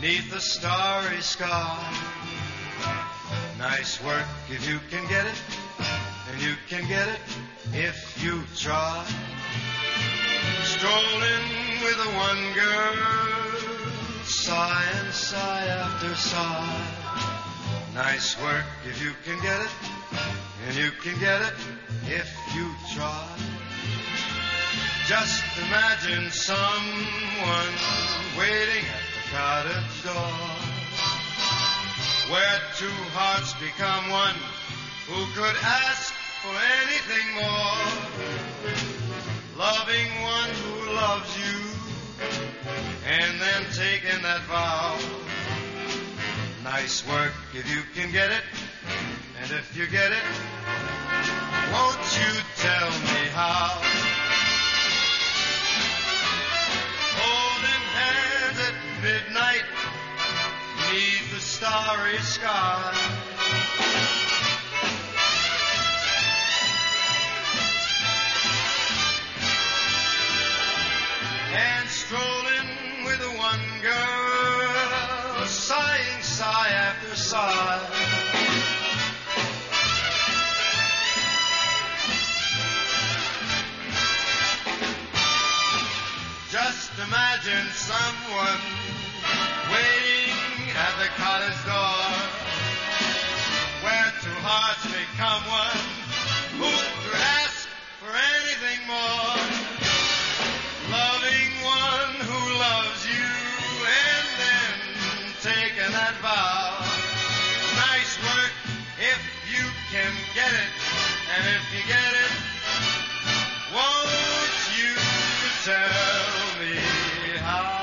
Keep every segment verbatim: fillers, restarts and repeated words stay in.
'neath the starry sky. Nice work if you can get it, and you can get it if you try. Strolling with the one girl, sigh and sigh after sigh. Nice work if you can get it, and you can get it if you try. Just imagine someone waiting at the cottage door, where two hearts become one. Who could ask for anything more? Loving one who loves you, and then taking that vow. Nice work if you can get it, and if you get it, won't you tell me how? Holding hands at midnight, 'neath the starry sky. And strolling with the one girl, sighing sigh after sigh. Just imagine someone waiting at the cottage door, where two hearts become one. Who could ask for anything more? Loving one who loves you, and then taking that vow. Nice work if you can get it, and if you get it, won't you tell me how?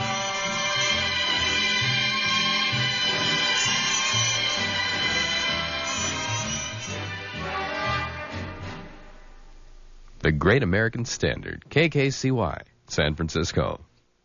The Great American Standard, K K C Y, San Francisco.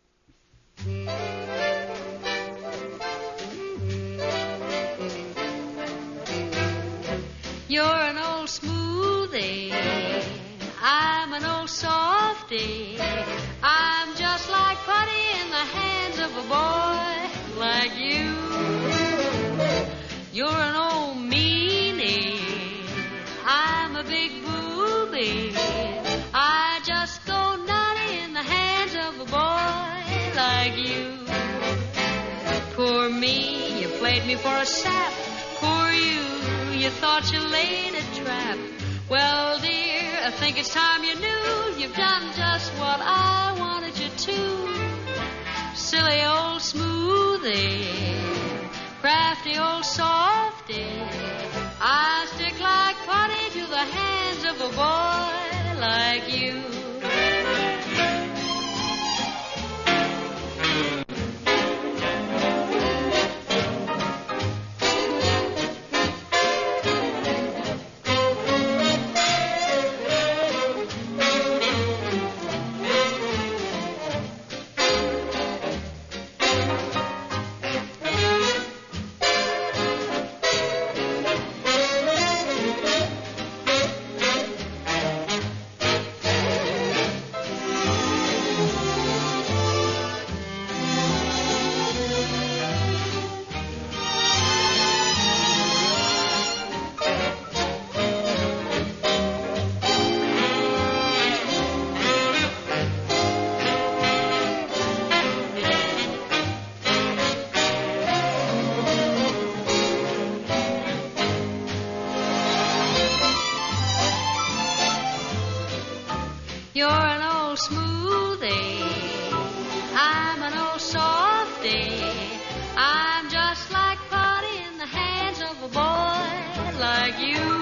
You're an old smoothie, I'm an old softie. I'm just like putty in the hands of a boy like you. You're an old meanie, I'm a big booby. I just go nutty in the hands of a boy like you. Poor me, you played me for a sap. Poor you, you thought you laid a trap. Well, dear, I think it's time you knew you've done just what I wanted you to. Silly old smoothie, crafty old softy. I stick like putty to the hands of a boy like you. You're an old smoothie, I'm an old softy. I'm just like putty in the hands of a boy like you.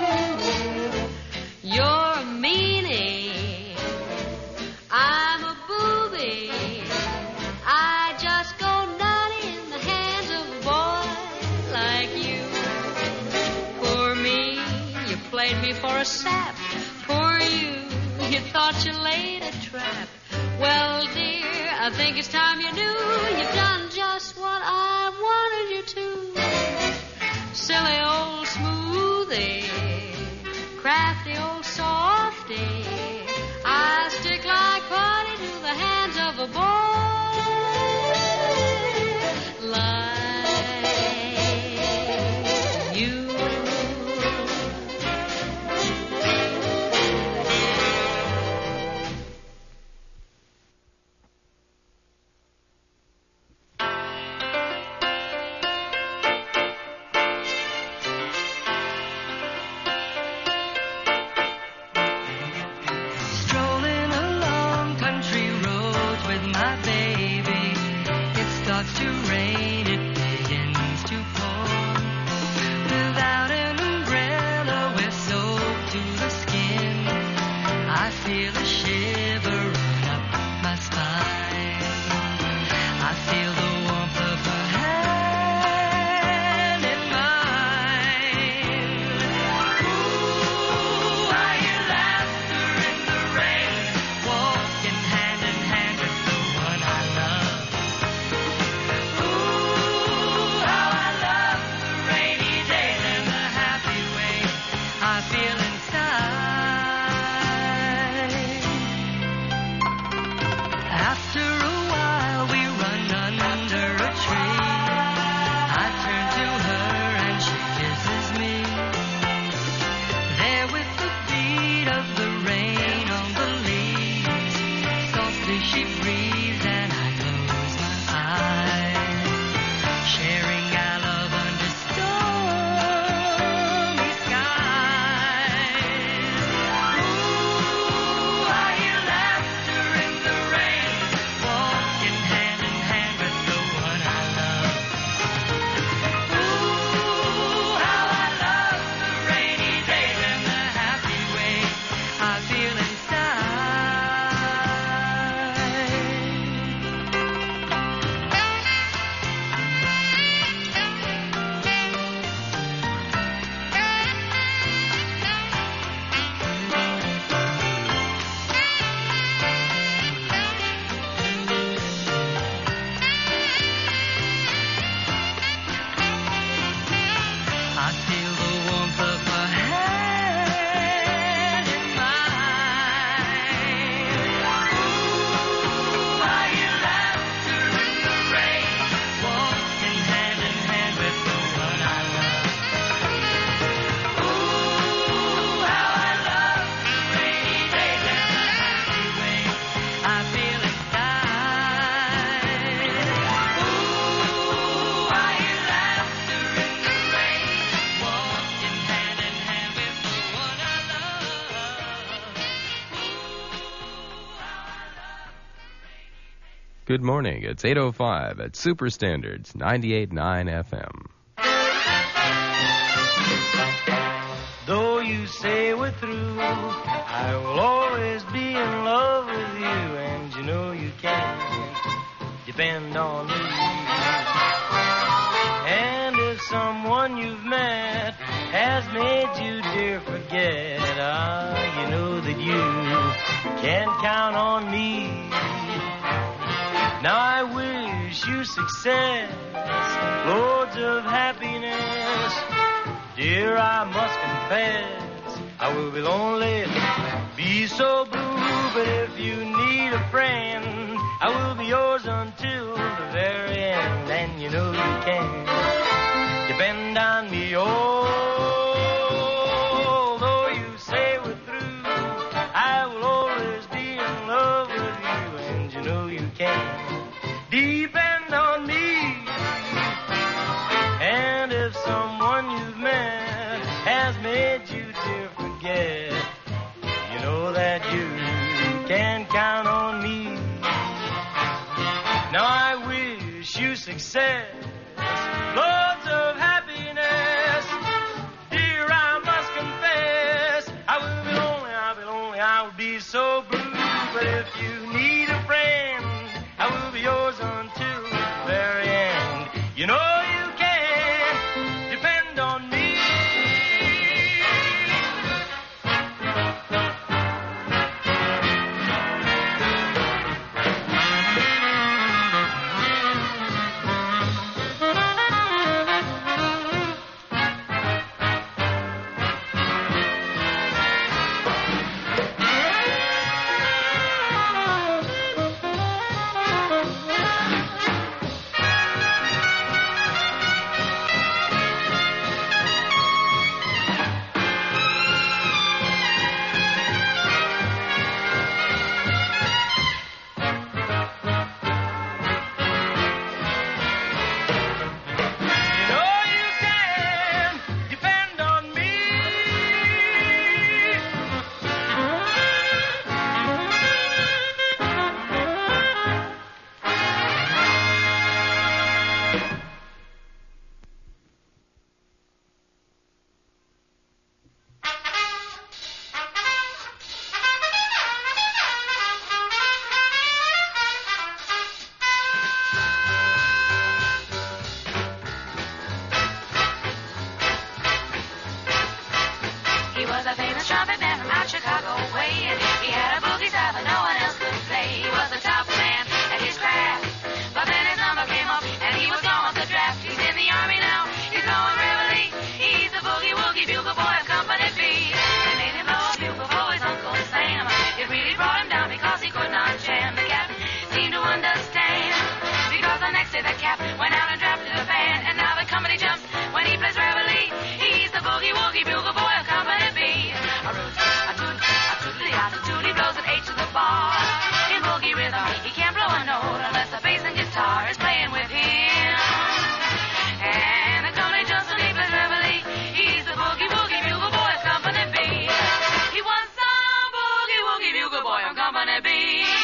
You're a meanie, I'm a booby. I just go nutty in the hands of a boy like you. Poor me, you played me for a sap. Poor you, you thought you laid a trap. Well, dear, I think it's time you knew you've done just what I wanted you to. Silly old smoothie, crafty old softy. I stick like putty to the hands of a boy like starts to rain, it begins to pour. Without an umbrella, we're soaked to the skin. I feel a shiver run up my spine. I feel the warmth of her hand in mine. Ooh, I hear laughter in the rain, walking hand in hand with the one I love. Ooh, how I love the rainy days and the happy way I feel inside. After a while we run under a tree. I turn to her and she kisses me. There with the beat of the rain on the leaves, softly she breathes and I close my eyes, sharing our love under stormy skies. Ooh, I hear laughter in the rain, walking hand in hand with the one I love. Ooh, how I love the rainy days and the happy way I feel inside. I feel the warmth of her hand in mine. Ooh, I hear laughter in the rain, walking hand in hand with the one I love. Ooh, how I love the rainy days and the happy way I feel inside. Ooh, I hear laughter in the rain, walking hand in hand with the one I love. Good morning. It's eight oh five at Super Standards ninety-eight point nine F M. Though you say we're through, I will always be in love with you, and you know you can depend on me. And if someone you've met has made you dear forget, ah, you know that you can count on me. Now I wish you success, loads of happiness. Dear, I must confess, I will be lonely, be so blue. But if you need a friend, I will be yours until the very end. And you know you can depend on me. Although you say we're through, I will always be in love with you, and you know you can depend on me. And if someone you've met has made you dear forget, you know that you can count on me. Now I wish you success, loads of happiness. Dear, I must confess, I will be lonely, I'll be lonely, I will be so blue. But if you need a friend, I will be yours until the very end. You know you can depend on me. with a cap, went out and drafted a band, and now the company jumps when he plays reveille. He's the boogie woogie bugle boy of Company B. A root, a toot, a tootly a toot, he blows an H to the bar. In boogie rhythm, he can't blow a note unless the bass and guitar is playing with him. And the company jumps when he plays reveille. He's the boogie woogie bugle boy of Company B. He was the boogie woogie bugle boy of Company B.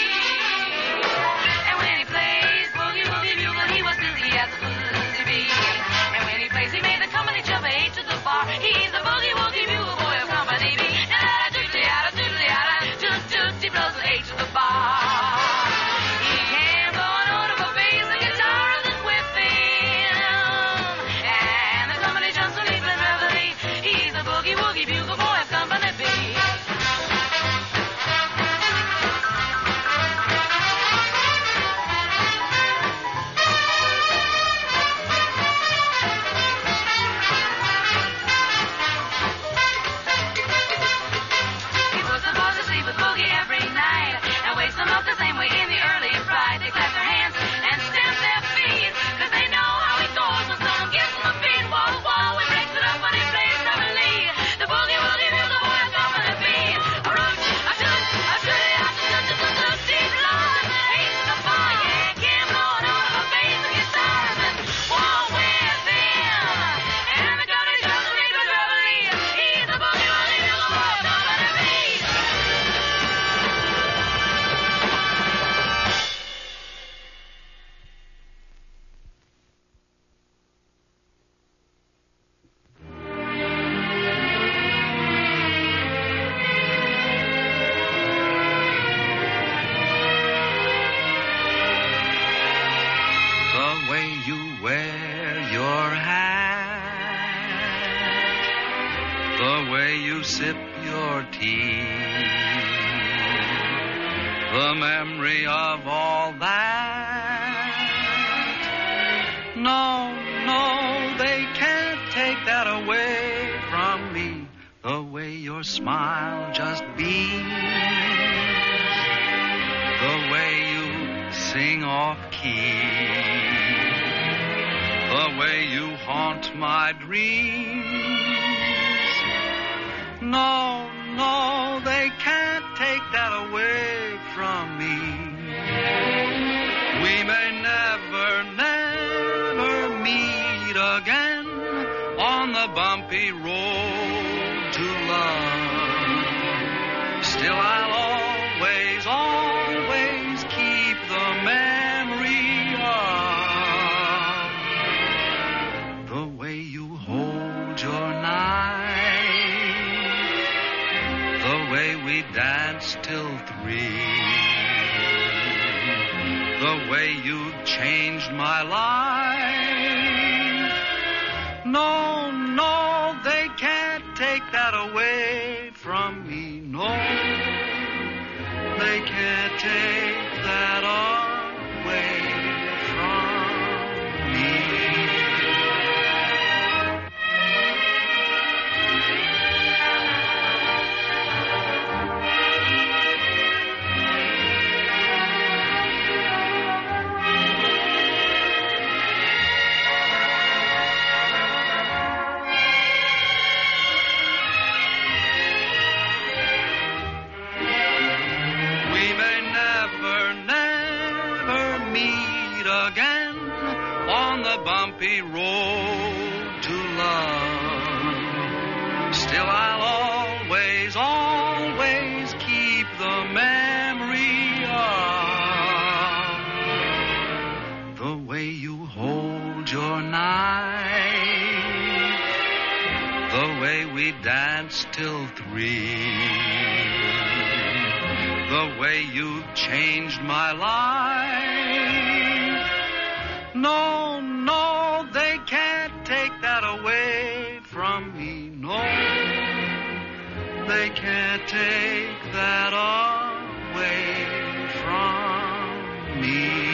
And when he plays boogie woogie bugle, he was dizzy as a dizzy bee. And when he plays, he made the company jump eight to the bar. He's the boogie woogie bugle boy of Company B. Da da doodly da doodly da toot toot, he blows an eight to the bar. He can't blow a note of a bass and guitar isn't with him. And the company jumps when he plays reveille. He's the boogie woogie bugle boy of Company B. He puts the boys to sleep with boogie every night and wakes them up the same way in the early pride. They clap their hands and stamp their feet, 'cause they know how it goes when someone gives them a beat. Wall to wall, he breaks it up when he plays reveille. The boogie woogie bugle boy of Company B. A root, a toot, a tooty, a toot, toot, toot, toot, deep blood, eight to the bar. Yeah, can't blow a note of a bass and guitar and wall with him. And the company jumps when he plays reveille. He's the boogie woogie bugle boy of Company B. The way you wear your hat, the way you sip your tea, the memory of all that. No, no, they can't take that away from me. The way your smile just beams, the way you sing off key, the way you haunt my dreams. No, no, they can't take that away from me. We may never, never meet again on the bumpy road to love. Still, I'll always, always keep the memory of the way you hold your knife, the way we danced till three, the way you changed my life. No, no, they can't take that away from me. No, they can't take that away from me. Bumpy road to love. Still, I'll always, always keep the memory of the way you hold your knife, the way we danced till three, the way you changed my life. No, no, they can't take that away from me. No, they can't take that away from me.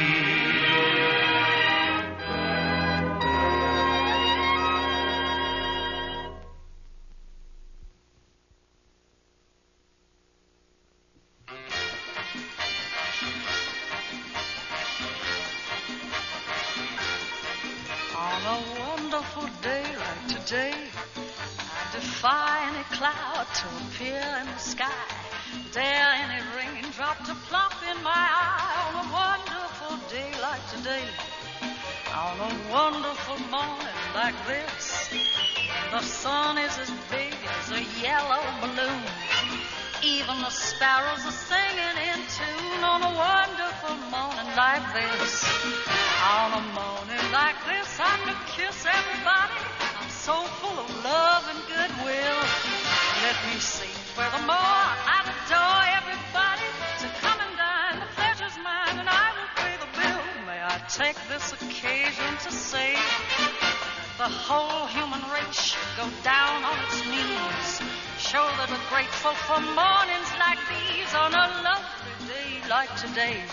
On a wonderful day like today, I defy any cloud to appear in the sky. Dare any raindrop to plop in my eye. On a wonderful day like today, on a wonderful morning like this, the sun is as big as a yellow balloon. Even the sparrows are singing in tune. On a wonderful morning like this, on a morning like this, I could kiss everybody. I'm so full of love and goodwill. Let me say furthermore, I adore everybody. So come and dine, the pleasure's mine, and I will pay the bill. May I take this occasion to say that the whole human race should go down on its knees. Show that we're grateful for mornings like these on a lovely day like today.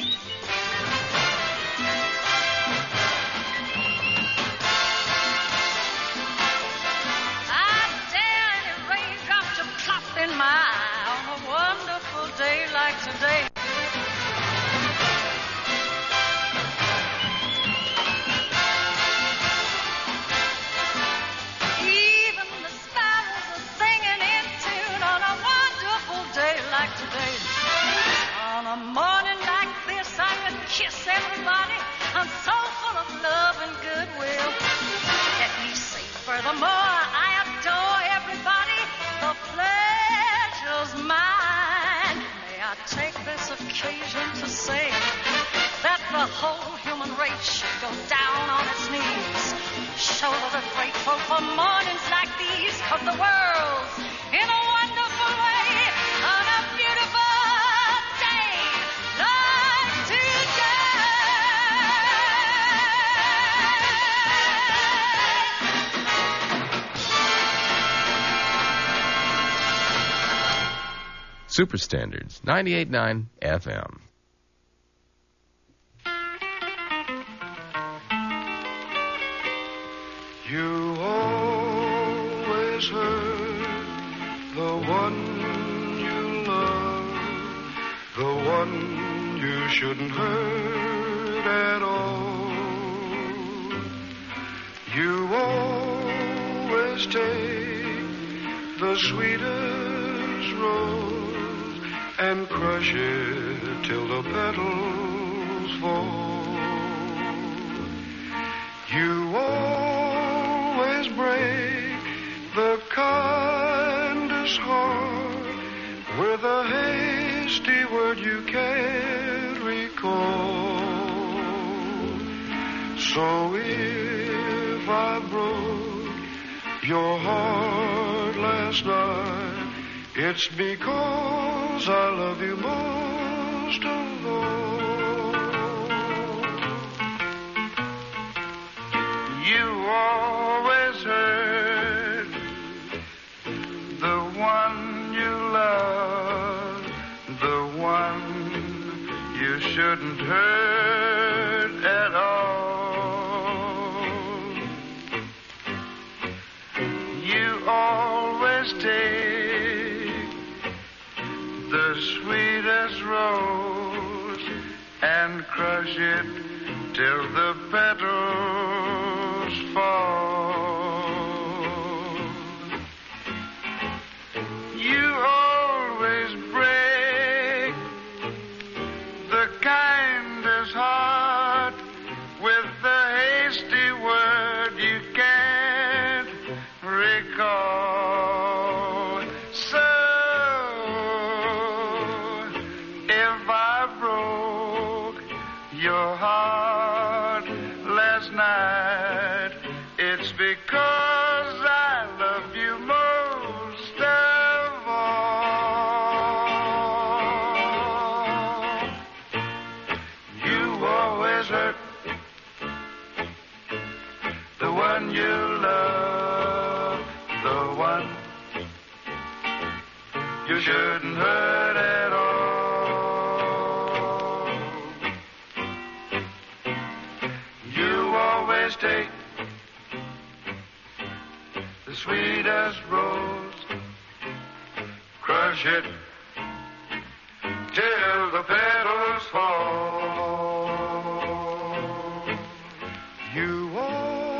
I dare any raindrop to plop in my eye on a wonderful day like today. On a morning like this, I could kiss everybody. I'm so full of love and goodwill. Let me say furthermore, I adore everybody. The pleasure's mine. May I take this occasion to say that the whole human race should go down on its knees. Show that we're grateful for mornings like these, 'cause the world's in a wonderful way on a beautiful day like today. Super Standards, ninety-eight point nine F M. You always hurt the one you love, the one you shouldn't hurt at all. You always take the sweetest rose and crush it till the petals fall. You always break the kindest heart with a hasty word you can't recall. So if I broke your heart last night, it's because I love you most of all. You always hurt the one you love, the one you shouldn't hurt at all. You always take the sweetest rose and crush it till the petals fall. You always break the kindest heart with the hasty word you can't recall. So if I broke your heart last night, it's because I love you most of all. You always hurt the one you love, the one you shouldn't hurt at all. You always take the sweetest rose, crush it till the petals fall. You always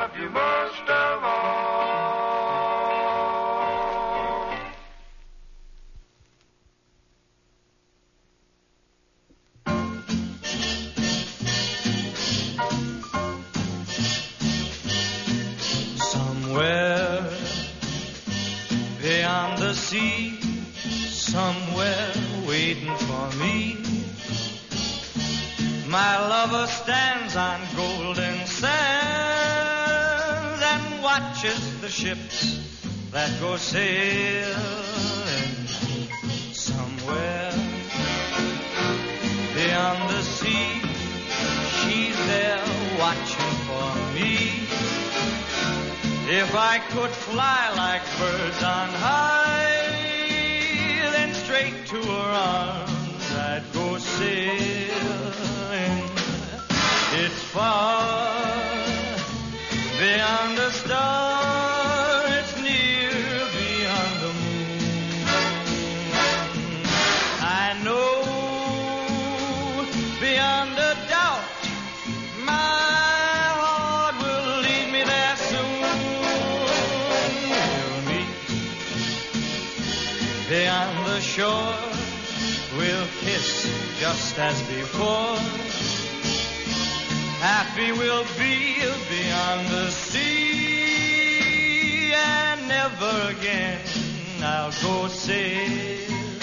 love you most of all. Somewhere beyond the sea, somewhere waiting for me, my lover stands on golden sands and watches the ships that go sailing. Somewhere beyond the sea, she's there watching for me. If I could fly like birds on high, then straight to her arms I'd go sailing. It's far beyond the star, it's near beyond the moon. I know beyond a doubt my heart will lead me there soon. Beyond the shore, we'll kiss just as before. Happy we'll be beyond the sea, and never again I'll go sailing.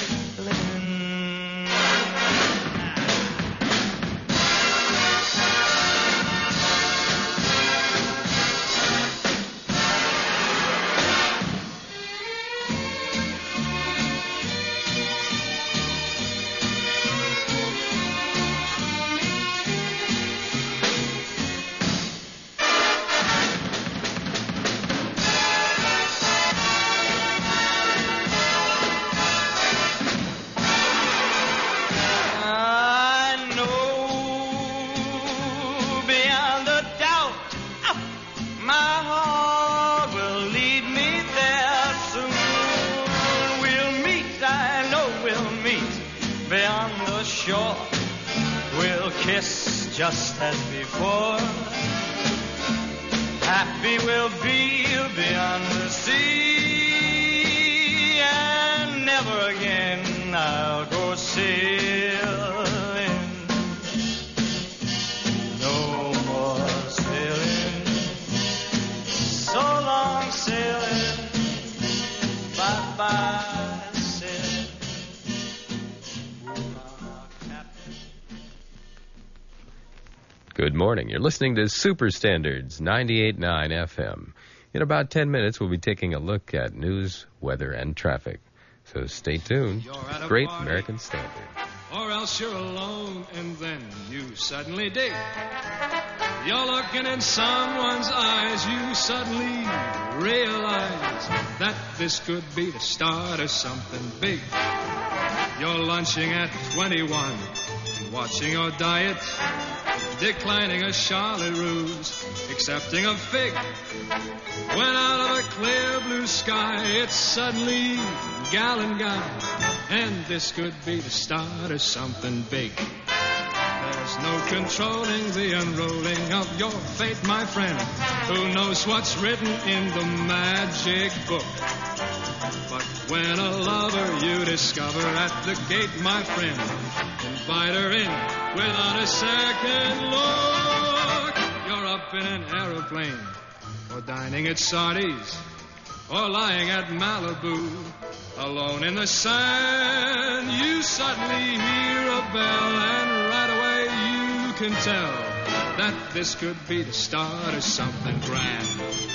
Just as before, happy we'll be beyond the sea, and never again I'll go sailing. No more sailing, so long sailing, bye-bye sailing. Good morning. You're listening to Super Standards ninety-eight point nine F M. In about ten minutes, we'll be taking a look at news, weather, and traffic. So stay tuned. Great party, American Standard. Or else you're alone and then you suddenly dig. You're looking in someone's eyes, you suddenly realize that this could be the start of something big. You're lunching at twenty-one, watching your diet, declining a Charlotte Russe, accepting a fig. When out of a clear blue sky, it's suddenly gal and guy, and this could be the start of something big. There's no controlling the unrolling of your fate, my friend. Who knows what's written in the magic book? But when a lover you discover at the gate, my friend, invite her in without a second look. You're up in an aeroplane, or dining at Sardi's, or lying at Malibu, alone in the sand. You suddenly hear a bell, and right away you can tell that this could be the start of something grand.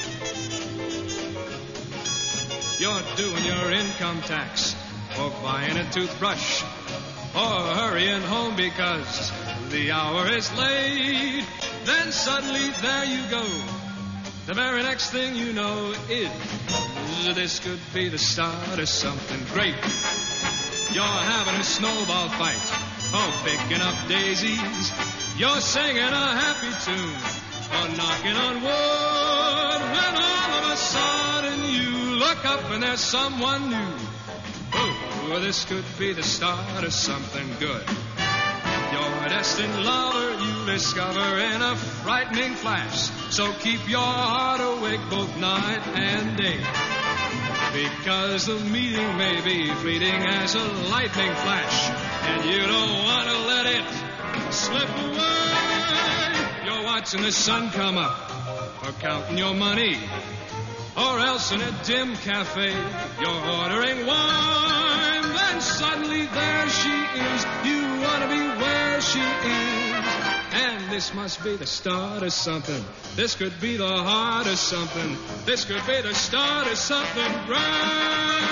You're doing your income tax, or buying a toothbrush, or hurrying home because the hour is late. Then suddenly there you go. The very next thing you know is this could be the start of something great. You're having a snowball fight, or picking up daisies. You're singing a happy tune, or knocking on wood, when all of a sudden you look up and there's someone new. Oh, this could be the start of something good. Your destined lover, you discover in a frightening flash. So keep your heart awake both night and day. Because the meeting may be fleeting as a lightning flash, and you don't want to let it slip away. You're watching the sun come up, or counting your money, or else in a dim cafe you're ordering wine. Then suddenly there she is. You want to be where she is. And this must be the start of something. This could be the heart of something. This could be the start of something grand.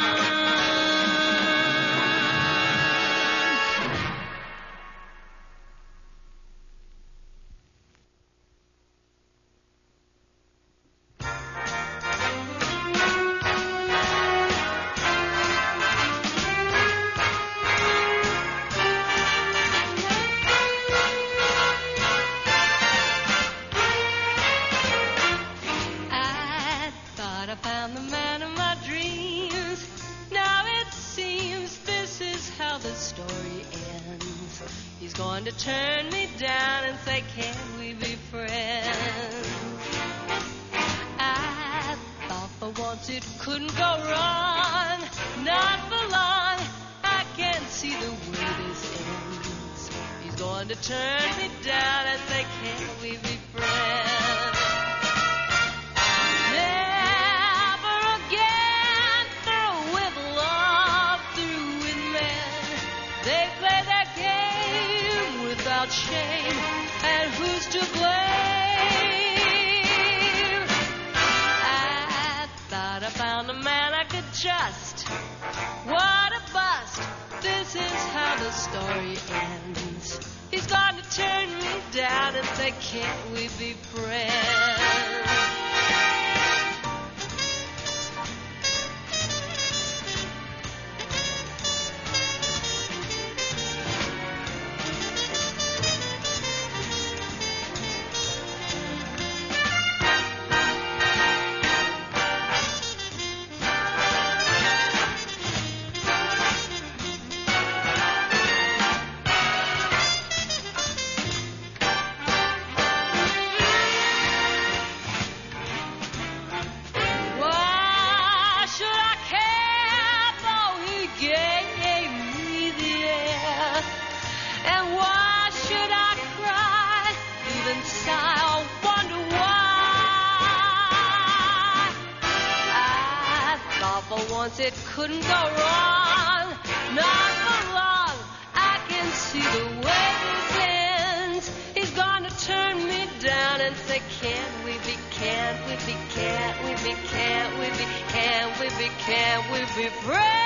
It couldn't go wrong, not for long. I can see the way this ends. He's gonna turn me down and say, can't we be, can't we be, can't we be, can't we be, can't we be, can't we be friends?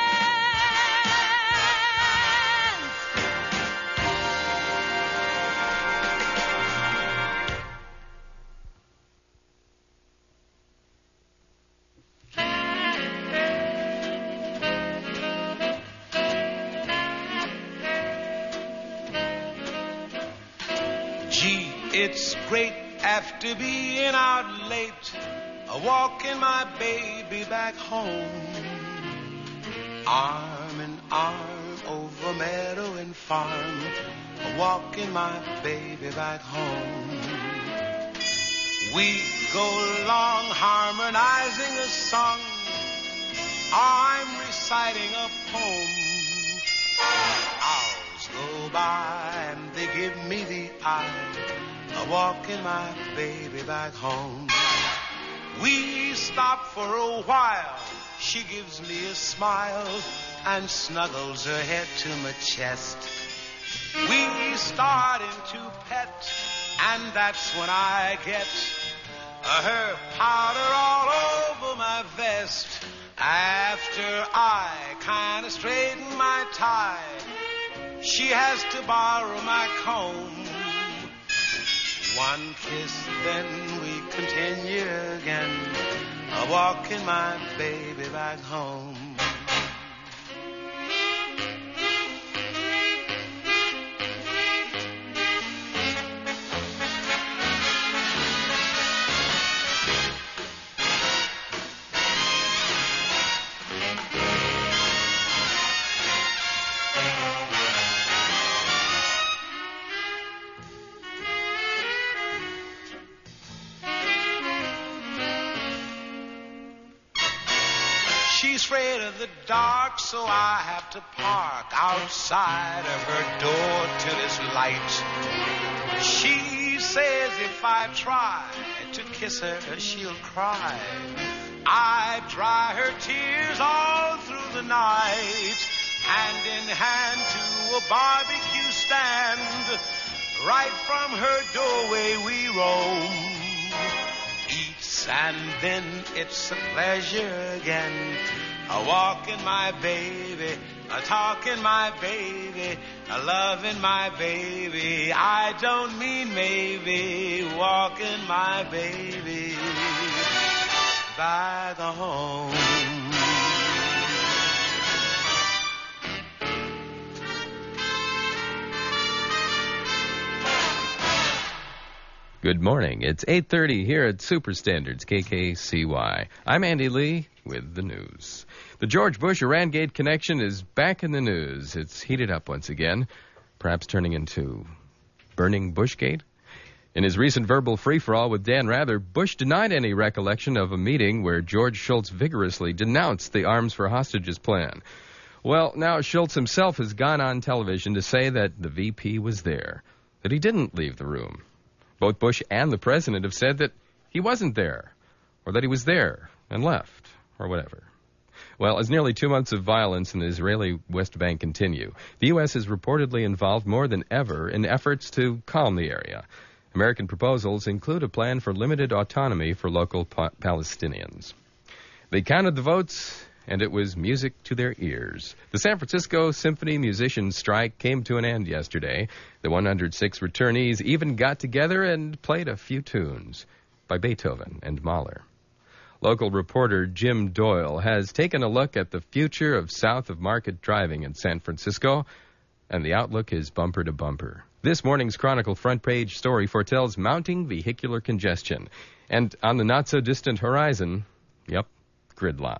It's great after being out late, a walking my baby back home. Arm in arm over meadow and farm, a walking my baby back home. We go along harmonizing a song, I'm reciting a poem. Hours go by and they give me the eye, a walking my baby back home. We stop for a while, she gives me a smile and snuggles her head to my chest. We start into pet, and that's when I get uh, her powder all over my vest. After I kind of straighten my tie, she has to borrow my comb. One kiss, then we continue again, a walking my baby back home. She's afraid of the dark, so I have to park outside of her door till it's light. She says if I try to kiss her, she'll cry. I dry her tears all through the night, hand in hand to a barbecue stand. Right from her doorway we roam. Eats and then it's a pleasure again. A walking my baby, a talking my baby, a loving my baby. I don't mean maybe, walking my baby by the home. Good morning. It's eight thirty here at Super Standards K K C Y. I'm Andy Lee with the news. The George Bush Iran-Gate connection is back in the news. It's heated up once again, perhaps turning into burning Bushgate. In his recent verbal free-for-all with Dan Rather, Bush denied any recollection of a meeting where George Shultz vigorously denounced the arms for hostages plan. Well, now Shultz himself has gone on television to say that the V P was there, that he didn't leave the room. Both Bush and the president have said that he wasn't there, or that he was there and left, or whatever. Well, as nearly two months of violence in the Israeli West Bank continue, the U S is reportedly involved more than ever in efforts to calm the area. American proposals include a plan for limited autonomy for local pa- Palestinians. They counted the votes, and it was music to their ears. The San Francisco Symphony Musicians' strike came to an end yesterday. The one hundred six returnees even got together and played a few tunes by Beethoven and Mahler. Local reporter Jim Doyle has taken a look at the future of south of Market driving in San Francisco, and the outlook is bumper to bumper. This morning's Chronicle front page story foretells mounting vehicular congestion. And on the not-so-distant horizon, yep, gridlock.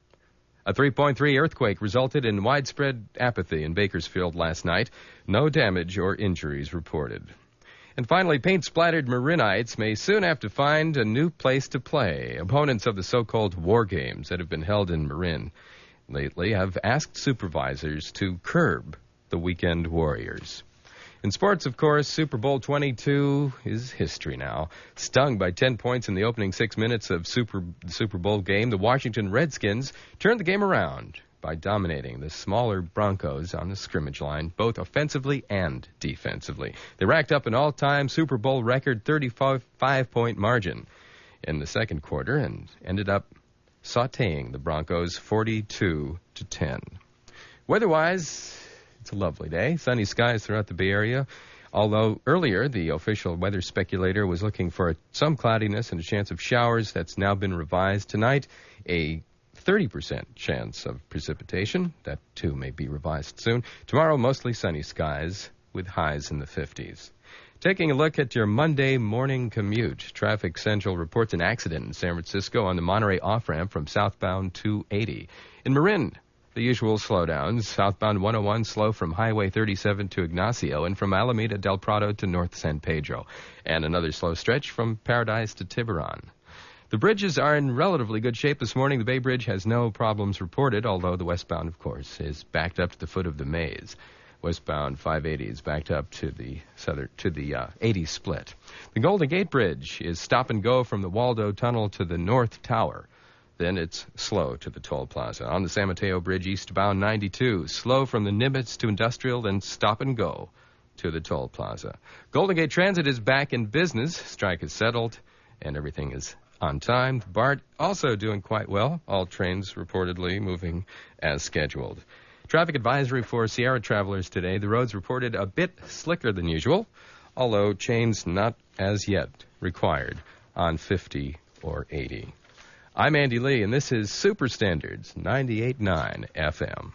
A three point three earthquake resulted in widespread apathy in Bakersfield last night. No damage or injuries reported. And finally, paint-splattered Marinites may soon have to find a new place to play. Opponents of the so-called war games that have been held in Marin lately have asked supervisors to curb the weekend warriors. In sports, of course, Super Bowl twenty-two is history now. Stung by ten points in the opening six minutes of Super the Super Bowl game, the Washington Redskins turned the game around by dominating the smaller Broncos on the scrimmage line, both offensively and defensively. They racked up an all-time Super Bowl record thirty-five point margin in the second quarter and ended up sautéing the Broncos forty-two to ten. Weather-wise, it's a lovely day. Sunny skies throughout the Bay Area. Although earlier the official weather speculator was looking for some cloudiness and a chance of showers, that's now been revised. Tonight, a thirty percent chance of precipitation. That, too, may be revised soon. Tomorrow, mostly sunny skies with highs in the fifties. Taking a look at your Monday morning commute, Traffic Central reports an accident in San Francisco on the Monterey off-ramp from southbound two eighty. In Marin, the usual slowdowns. Southbound one oh one slow from Highway thirty-seven to Ignacio and from Alameda del Prado to North San Pedro. And another slow stretch from Paradise to Tiburon. The bridges are in relatively good shape this morning. The Bay Bridge has no problems reported, although the westbound, of course, is backed up to the foot of the maze. Westbound five eighty is backed up to the southern to the uh, eighty split. The Golden Gate Bridge is stop and go from the Waldo Tunnel to the North Tower. Then it's slow to the toll plaza. On the San Mateo Bridge, eastbound ninety-two, slow from the Nimitz to Industrial, then stop and go to the toll plaza. Golden Gate Transit is back in business. Strike is settled, and everything is on time. The BART also doing quite well. All trains reportedly moving as scheduled. Traffic advisory for Sierra travelers today. The roads reported a bit slicker than usual, although chains not as yet required on fifty or eighty. I'm Andy Lee, and this is Super Standards ninety-eight point nine F M.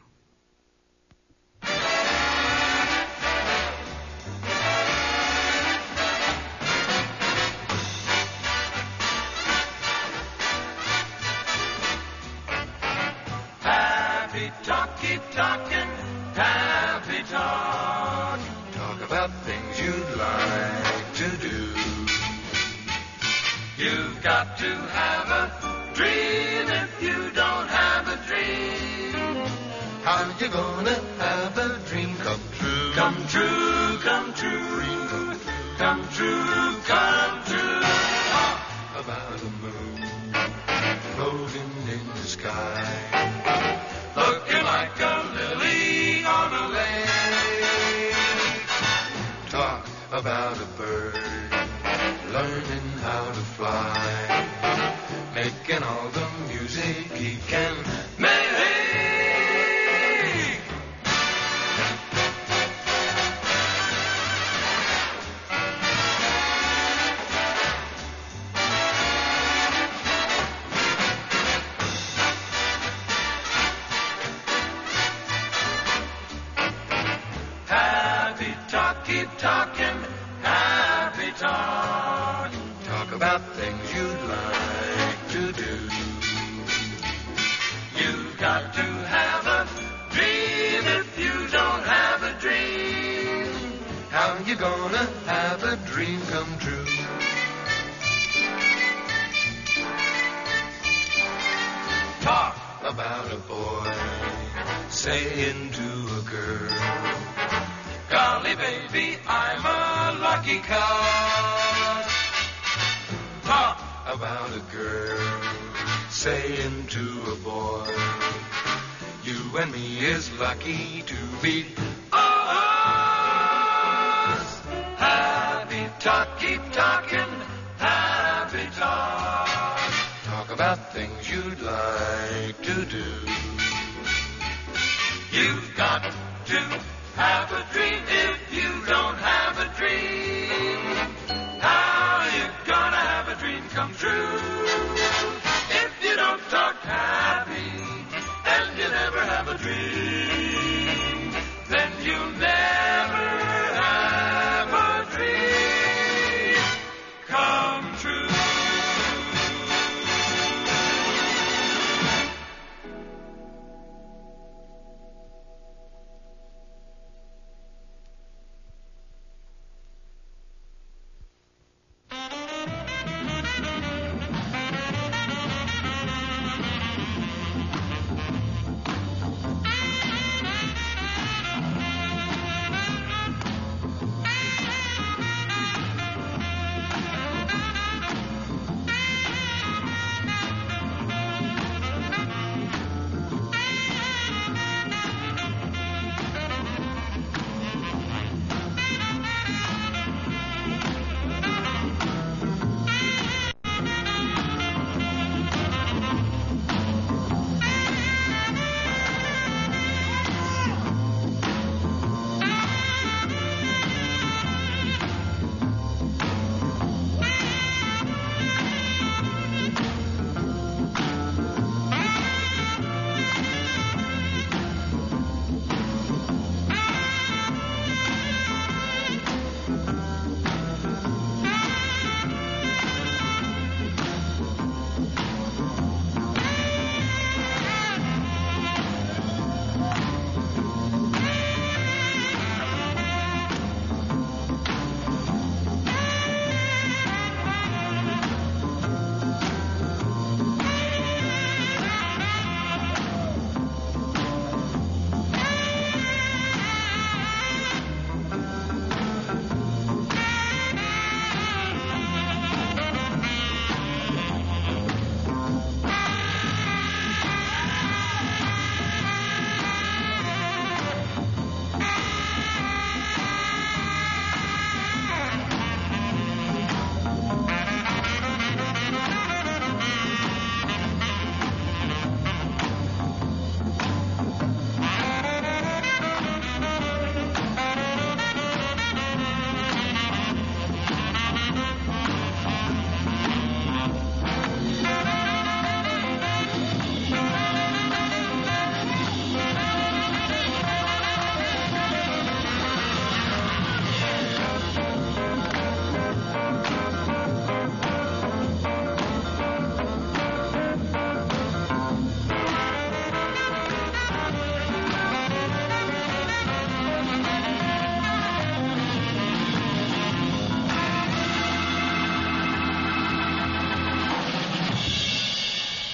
Happy talk, keep talking, happy talk. Talk about things you'd like to do. You've got to have a dream. If you don't have a dream? How you gonna have a dream come true? Come true, come true, dream come true, come true, come true. Talk about a moon floating in the sky, looking like a lily on a lake. Talk about a bird learning how to fly, making all the music he can make. Happy talk, keep talking, happy talk. Talk about things you'd like to do. You've got to have a dream. If you don't have a dream, how you gonna have a dream come true? Talk about a boy saying to a girl, golly baby, I'm a lucky cod. Talk about a girl saying to a boy, you and me is lucky to be us. Happy talk, keep talking, happy talk. Talk about things you'd like to do. You've got to have a dream. If you don't have a dream, how you gonna have a dream come true? If you don't talk happy, and you never have a dream, then you'll never have a dream come true.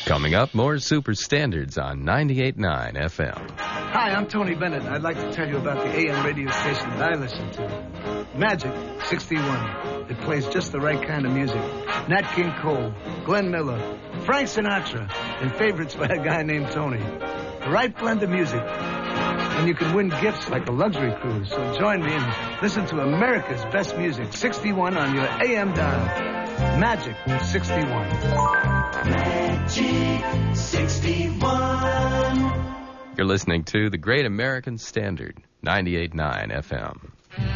Coming up, more Super Standards on ninety-eight point nine F M. Hi, I'm Tony Bennett. I'd like to tell you about the A M radio station that I listen to. Magic sixty-one. It plays just the right kind of music. Nat King Cole, Glenn Miller, Frank Sinatra, and favorites by a guy named Tony. The right blend of music. And you can win gifts like a luxury cruise. So join me and listen to America's best music, sixty-one on your A M dial. Magic sixty-one. Magic sixty-one. You're listening to the Great American Standard, ninety-eight point nine F M.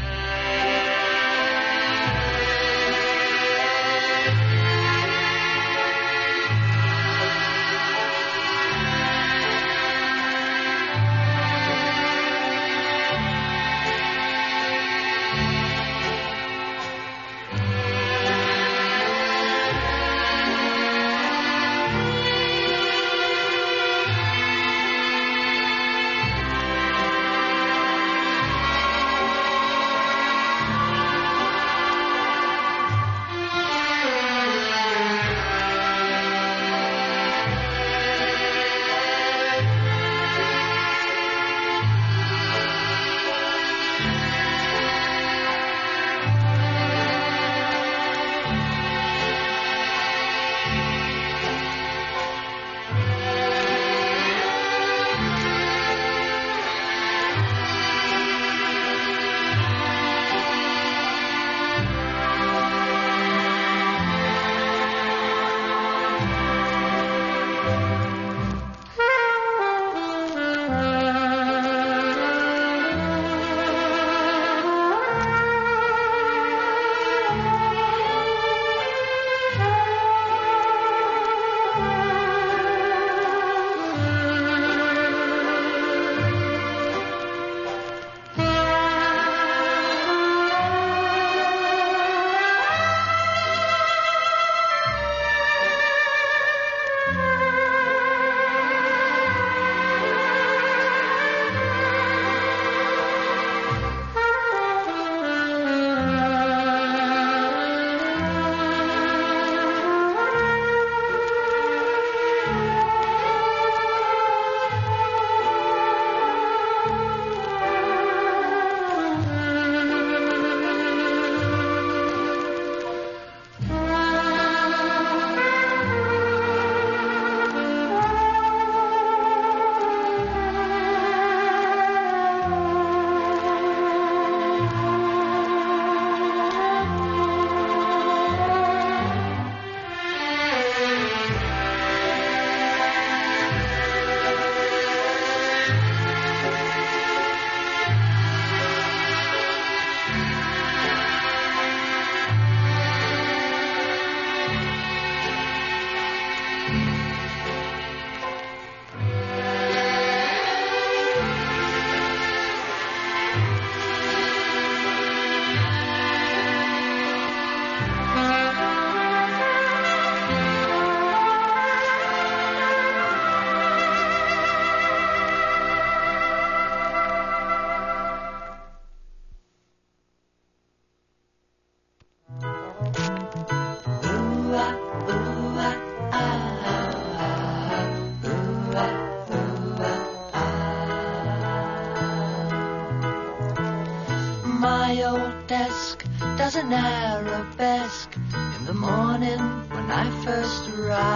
My old desk does an arabesque in the morning when I first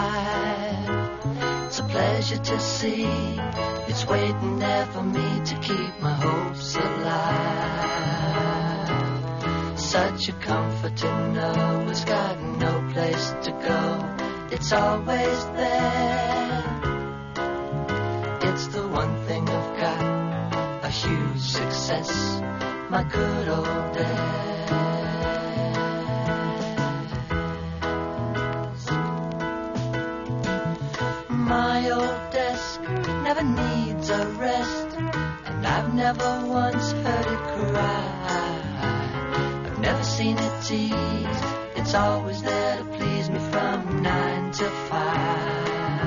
arrive. It's a pleasure to see it's waiting there for me to keep my hopes alive. Such a comfort to know it's got no place to go. It's always there. It's the one thing I've got, a huge success, my good old days. My old desk never needs a rest, and I've never once heard it cry. I've never seen it teased, it's always there to please me from nine to five.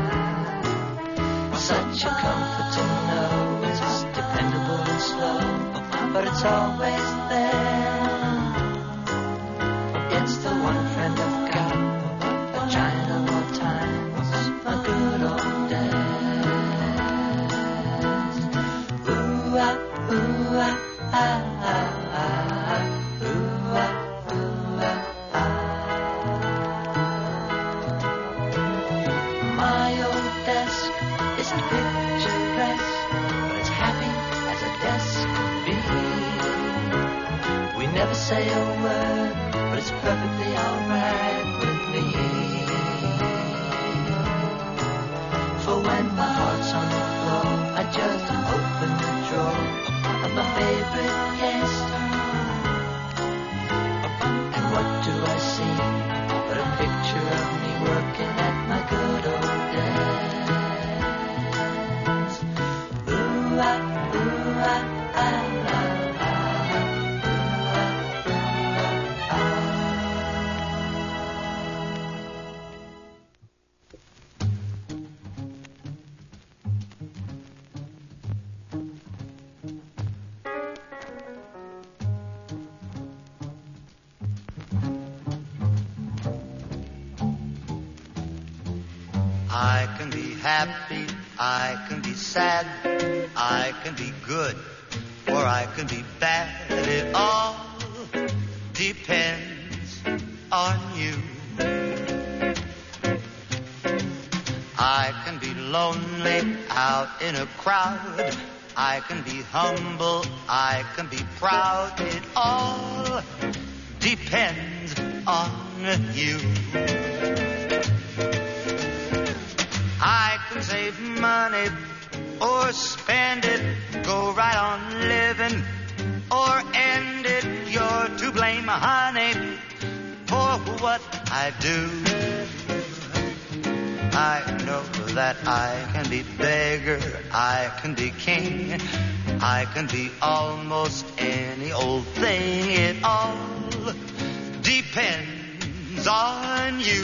Such a comfort to know it's dependable and slow, but it's always there. It's the one friend I've got, a giant of all times, my good old say a word, but it's perfectly alright with me. For when my heart's on the floor, I just open the drawer of my favorite case. And what do I see but a picture of me working at my good old days? Ooh, ah, ooh, ah, ah, ah, ah. I can be happy, I can be sad, I can be good, or I can be bad. It all depends on you. I can be lonely out in a crowd, I can be humble, I can be proud. It all depends on you. I can save money or spend it, go right on living or end it. You're to blame, honey, for what I do. I know that I can be beggar, I can be king, I can be almost any old thing. It all depends on you.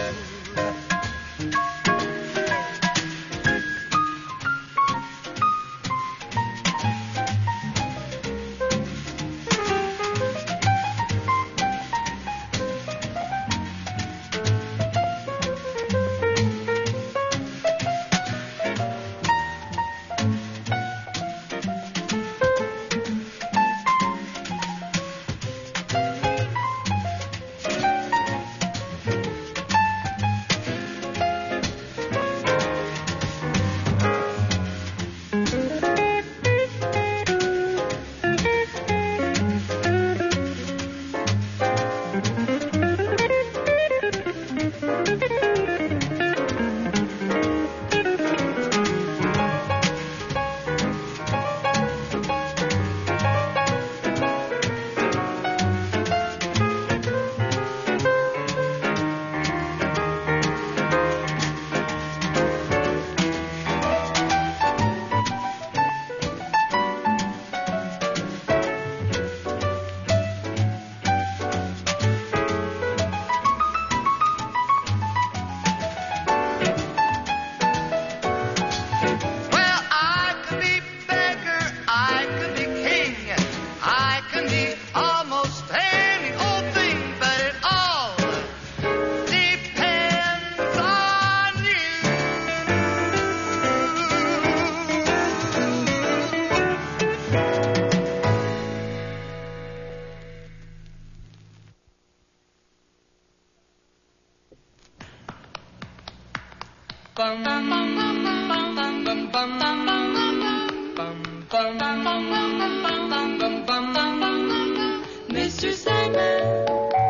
Mister Sandman,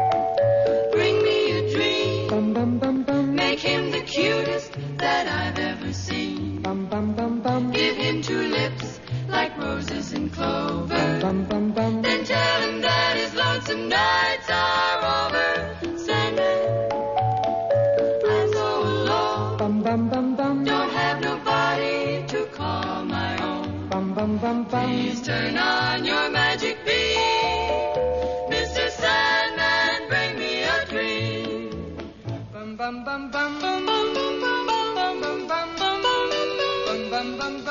bring me a dream. Make him the cutest that I've ever seen. Give him two lips like roses and clover. Then tell him that his lonesome nights are over. Sandman, I'm so alone. Don't have nobody to call my own. Please turn on your magic beam. Mister Sandman, bring me a dream. Bum bum bum bum bum bum bum bum bum bum bum bum bum bum bum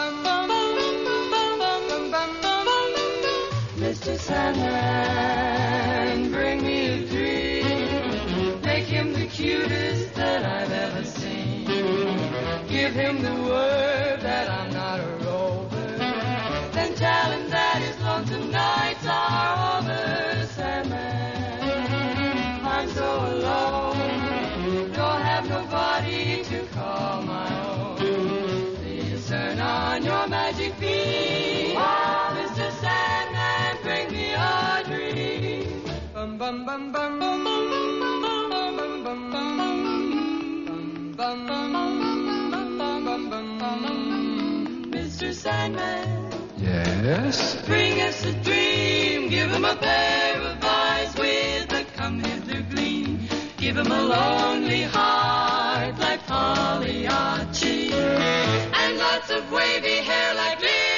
bum bum. Mister Sandman, bring me a dream. Make him the cutest that I've ever seen. Give him the word that I'm not a rover. Then tell him that his lonesome nights are over. Sandman, I'm so alone. Don't have nobody to call my own. Please turn on your magic beam. Mister Sandman, bring me a dream. Mister Sandman, Yes? bring us a dream. Give him a pair of eyes with a come hither gleam. Give him a lonely heart like Pagliacci, and lots of wavy hair like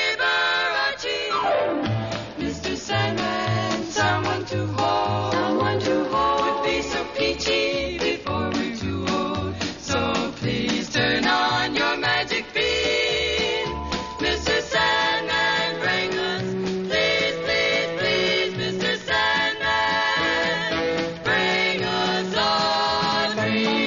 Liberace. Mister Sandman, someone to hold, someone to hold, would be so peachy before we're too old. So please turn on your magic beam, Mister Sandman, bring us, please, please, please, Mister Sandman, bring us a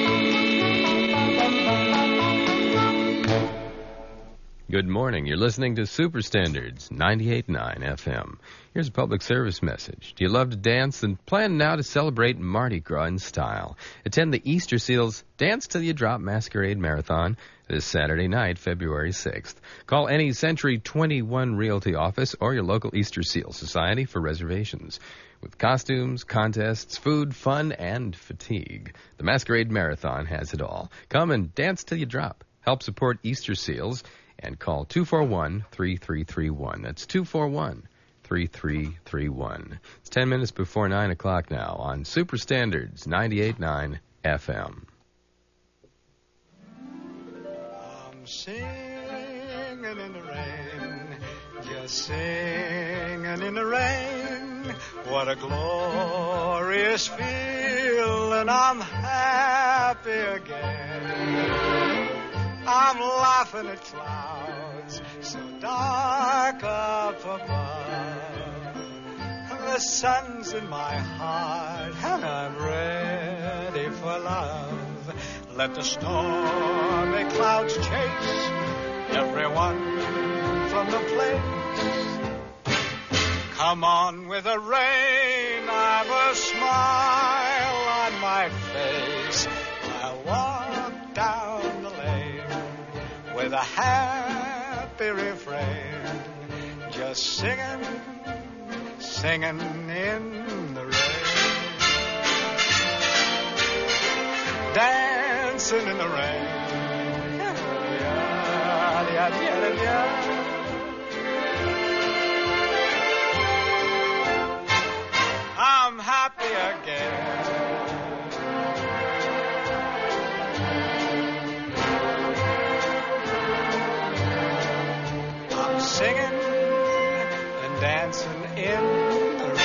dream. Good morning. You're listening to Super Standards ninety-eight point nine F M. Here's a public service message. Do you love to dance? Then plan now to celebrate Mardi Gras in style. Attend the Easter Seals Dance Till You Drop Masquerade Marathon this Saturday night, February sixth. Call any Century twenty-one Realty office or your local Easter Seal Society for reservations. With costumes, contests, food, fun, and fatigue, the Masquerade Marathon has it all. Come and dance till you drop. Help support Easter Seals and call two four one, three three three one. That's two four one, three three three one. It's ten minutes before nine o'clock now on Super Standards ninety-eight point nine F M. I'm singing in the rain, just singing in the rain. What a glorious feeling, I'm happy again. I'm laughing at clouds so dark up above. The sun's in my heart and I'm ready for love. Let the stormy clouds chase everyone from the place. Come on with the rain, I've a smile on my face. I'll walk down the lane with a happy refrain, just singing, singing in the rain, dancing in the rain. I'm happy again. I'm singing and dancing in the rain.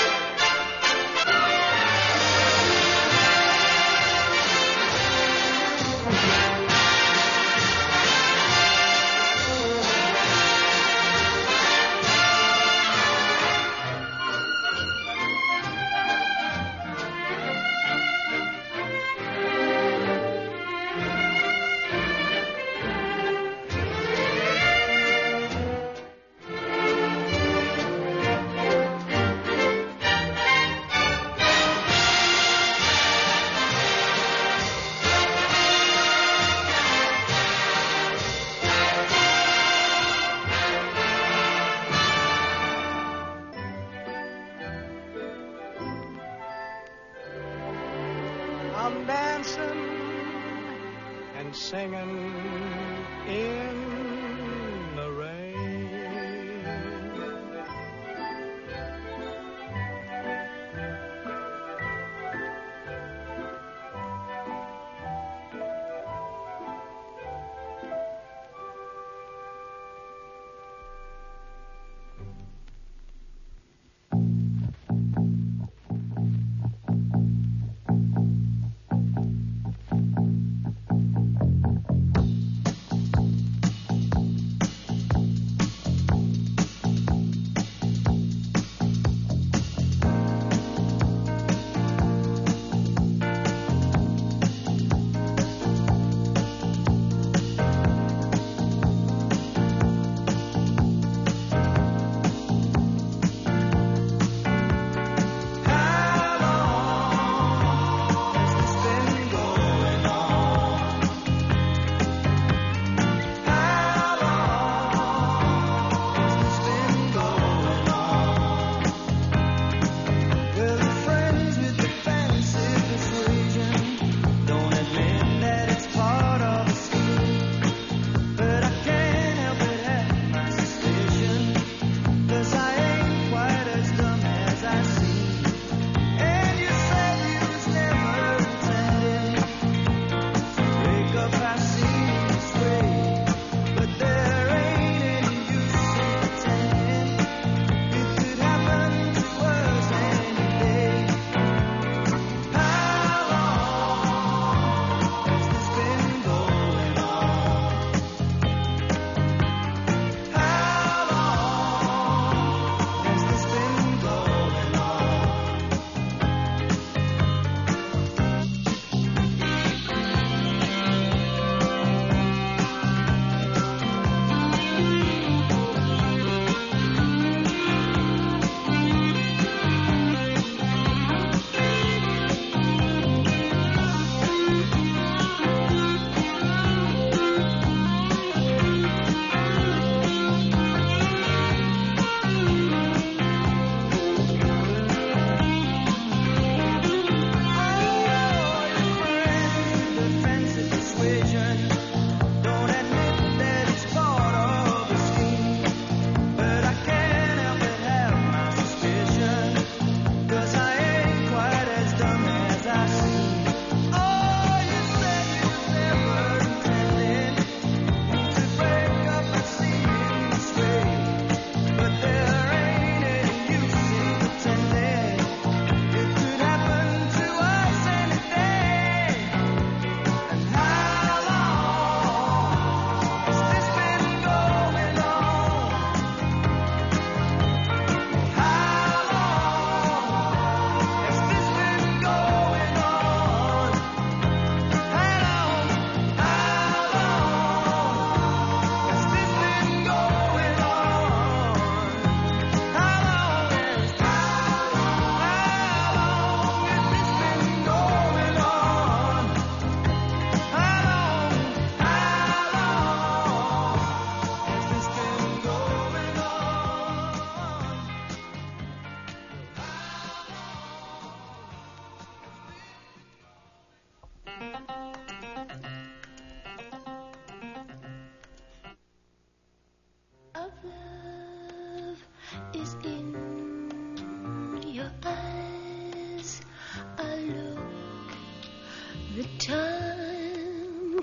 I'm dancing and singing in the rain.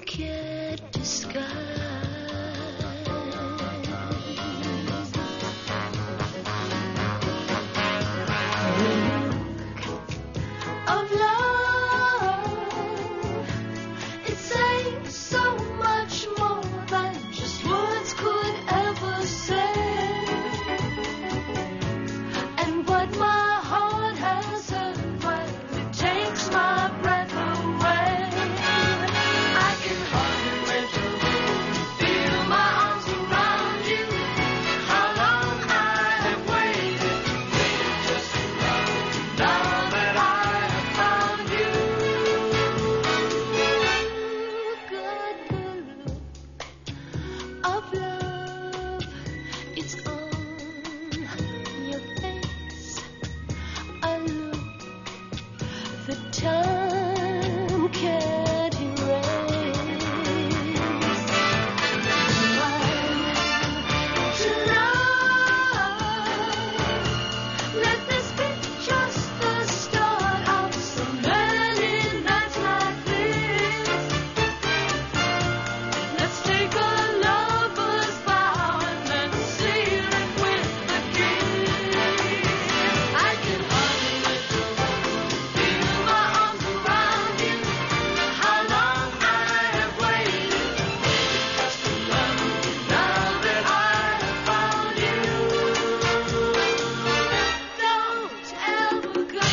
can't disguise. Of love, it says so much more than just words could ever say. And what my heart has heard when it takes my breath away, I can hardly wait to feel my arms around you. How long I have waited, waited just to love. Now that I have found you, got the look of love. It's on your face. I look the time can't erase. Tonight, let this be just the start of so many nights like this. Let's take a lover's vow and then seal it with a kiss. I can hardly wait to feel my arms around you. How long I have waited, waited just to love you. Now that I have found you, don't ever go.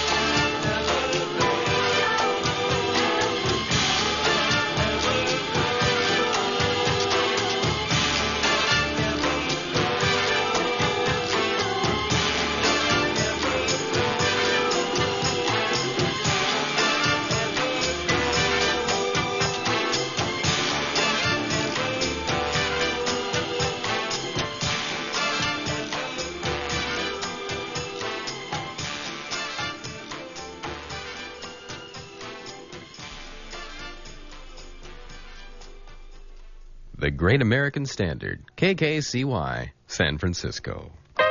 The Great American Standard, K K C Y, San Francisco.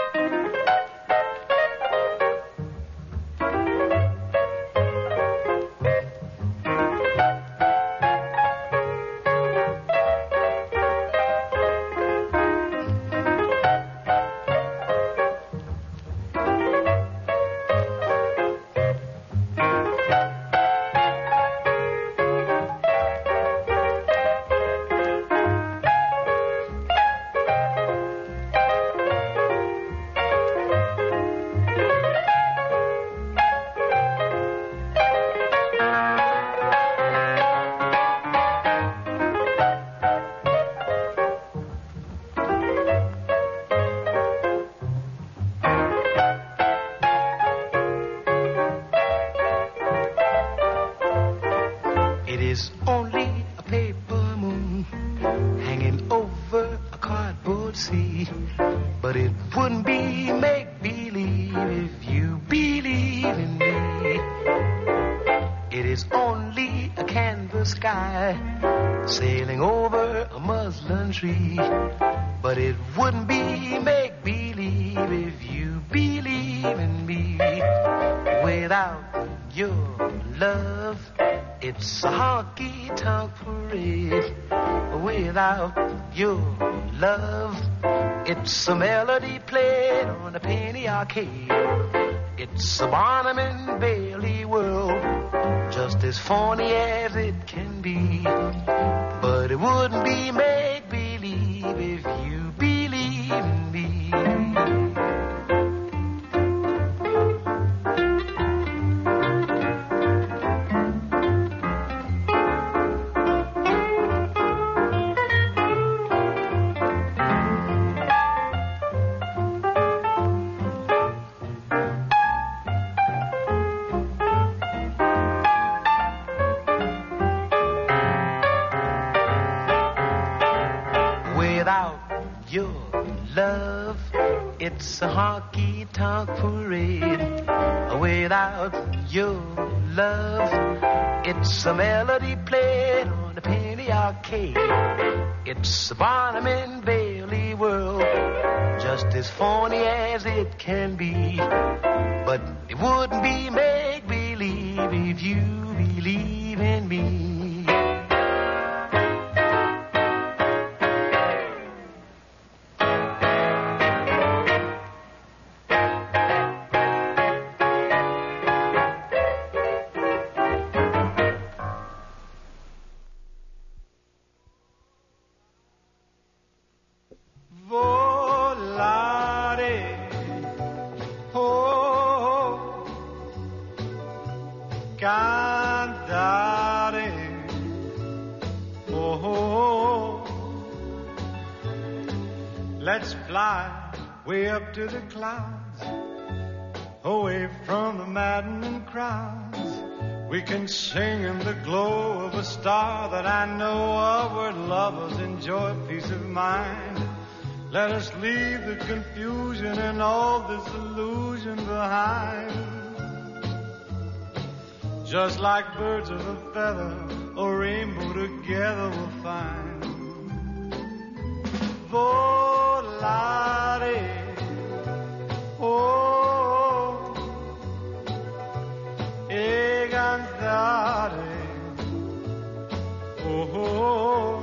It is only a paper moon hanging over a cardboard sea. But it wouldn't be make-believe if you believe in me. It is only a canvas sky sailing over a muslin tree. But it wouldn't be make-believe if you believe in me. Without your love, it's a honky-tonk parade. Without your love, it's a melody played on a penny arcade. It's a Barnum and Bailey world, just as phony as it can be. But it wouldn't be make-believe if you believe in me. Without your love, it's a honky-tonk parade. Without your love, it's a melody played on a penny arcade. It's a Barnum and Bailey world, just as phony as it can be. But it wouldn't be make-believe if you believe in me. Let's fly way up to the clouds, away from the maddening crowds. We can sing in the glow of a star that I know of, where lovers enjoy peace of mind. Let us leave the confusion and all this illusion behind. Just like birds of a feather, a rainbow together we'll find. Volare, oh, e cantare, oh.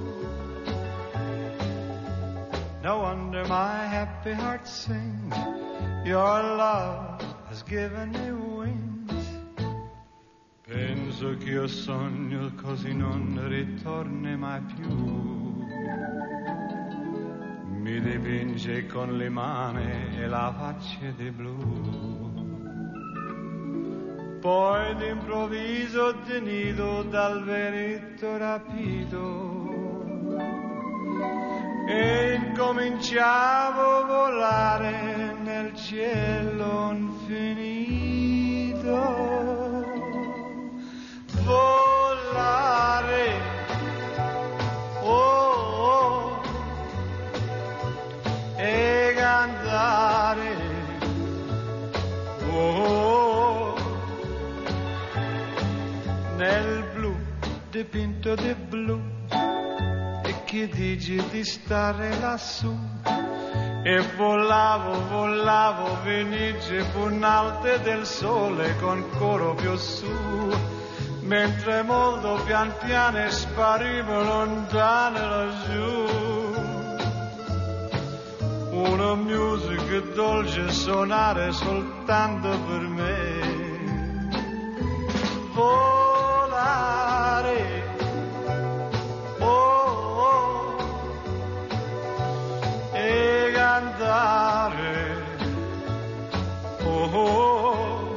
No wonder my happy heart sings. Your love has given me wings. Penso che io sogno così non ritorni mai più. Mi dipinge con le mani e la faccia di blu. Poi d'improvviso tenido dal vento rapito e incominciavo a volare nel cielo infinito. Volare, oh, oh, e cantare, oh, oh, nel blu dipinto di blu. Che dici di stare lassù? E volavo, volavo, venice punalte del sole con coro più su, mentre molto pian piano sparivo lontano laggiù. Una musica dolce suonare soltanto per me. Volare, cantare, oh, oh.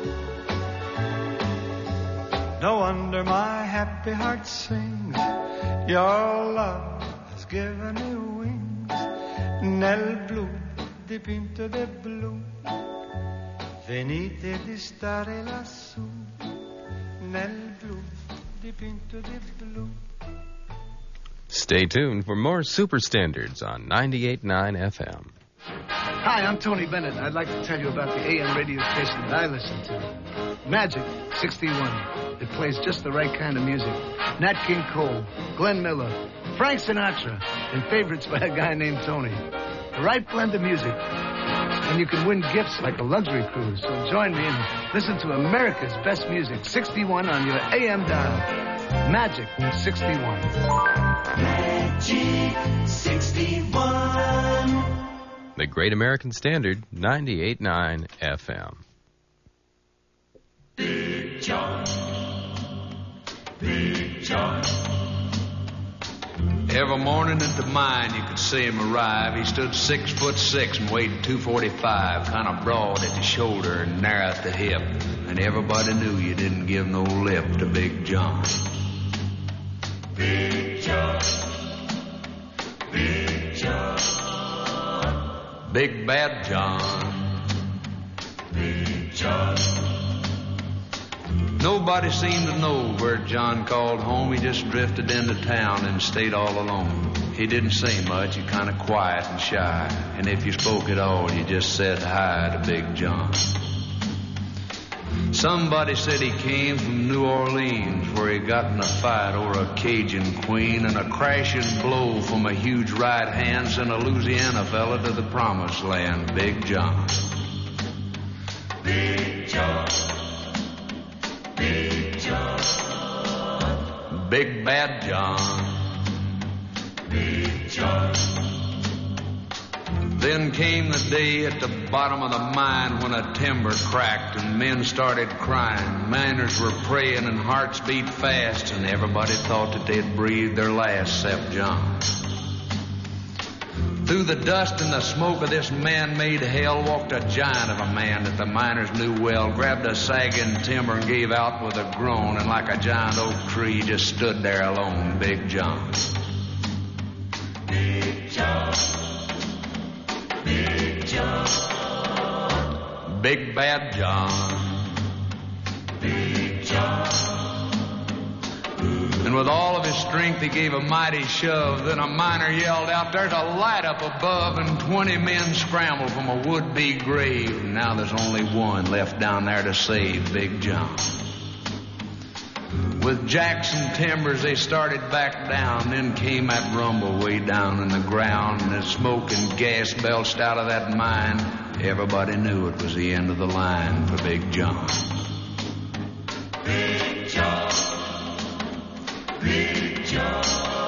No wonder my happy heart sings. Your love has given me wings. Nel blu dipinto di blu, venite di stare lassù. Nel blu dipinto di blu. Stay tuned for more Super Standards on ninety-eight point nine F M. Hi, I'm Tony Bennett. I'd like to tell you about the A M radio station that I listen to. Magic sixty-one. It plays just the right kind of music. Nat King Cole, Glenn Miller, Frank Sinatra, and favorites by a guy named Tony. The right blend of music. And you can win gifts like a luxury cruise. So join me and listen to America's best music, sixty-one on your A M dial. Magic sixty-one. Magic sixty-one. The Great American Standard, ninety-eight point nine F M. Big John, Big John. Every morning at the mine you could see him arrive. He stood six foot six and weighed two forty-five, kind of broad at the shoulder and narrow at the hip. And everybody knew you didn't give no lip to Big John. Big John, Big John, Big Bad John, Big John. Nobody seemed to know where John called home. He just drifted into town and stayed all alone. He didn't say much, he kind of quiet and shy. And if you spoke at all, you just said hi to Big John. Somebody said he came from New Orleans, where he got in a fight over a Cajun queen, and a crashing blow from a huge right hand sent a Louisiana fella to the promised land, Big John. Big John, Big John, Big Bad John, Big John. Then came the day at the bottom of the mine when a timber cracked and men started crying. Miners were praying and hearts beat fast, and everybody thought that they'd breathe their last except John. Through the dust and the smoke of this man-made hell walked a giant of a man that the miners knew well, grabbed a sagging timber and gave out with a groan, and like a giant oak tree just stood there alone, Big John. Big John, Big Bad John. Big John. And with all of his strength, he gave a mighty shove. Then a miner yelled out, "There's a light up above," and twenty men scrambled from a would-be grave. Now there's only one left down there to save Big John. With Jackson timbers, they started back down. Then came that rumble way down in the ground, and as smoke and gas belched out of that mine, everybody knew it was the end of the line for Big John. Big John. Big John.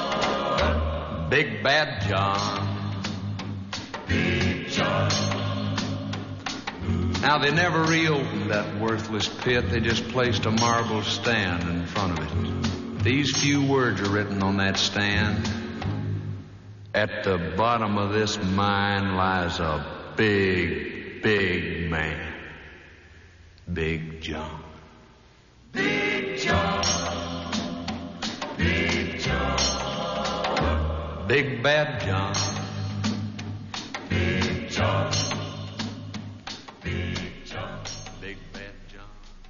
Big Bad John. Big John. Now, they never reopened that worthless pit. They just placed a marble stand in front of it. These few words are written on that stand. At the bottom of this mine lies a big, big man. Big John. Big John. Big John. Big Bad John. Big John. Big John. Big Bad John.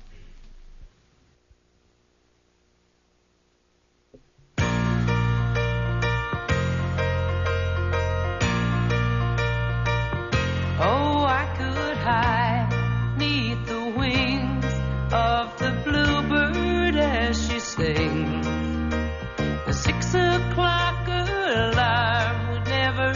Oh, I could hide neath the wings of the bluebird as she sings. The six o'clock alarm would never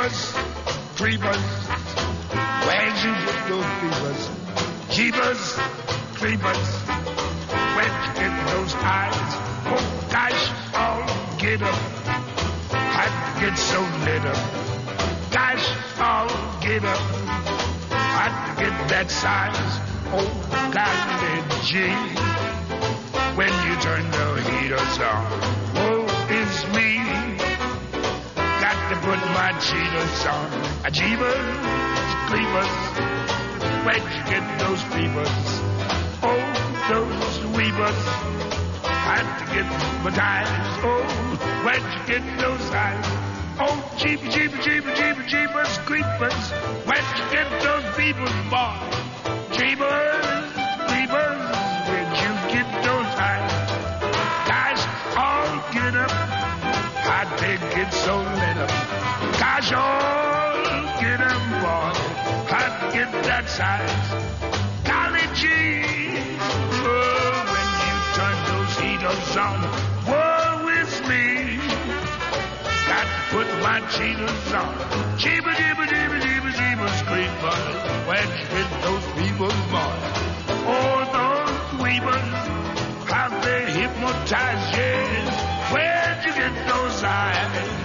Jeebus, creepers, where'd you get those creepers? Jeebus, creepers, where'd you get those eyes? Oh gosh, I'll get up. I'd get so lit up. Gosh, I'll get up. I'd get that size. Oh golly gee, when you turn the heaters on. Oh, it's me. Got to put my cheaters on. A Jeebus, creepers, where'd you get those creepers? Oh, those weavers, had to get my ties. Oh, where'd you get those eyes? Oh, Jeebus, Jeebus, Jeebus, Jeebus, Jeebus, creepers, where'd you get those people, boy? Jeebus, creepers, where'd you get those eyes? Guys, all get up. I did get so lit up. Gosh, all get up, boy. I get that size. Golly gee, oh, when you turn those heaters on, woe is me. Got to put my cheaters on. Jeebus, Jeebus, Jeebus, Jeebus, Jeebus, creepers, where'd you get those people, boy? Oh, those weavers, how they hypnotize, yes. Where'd you get those eyes?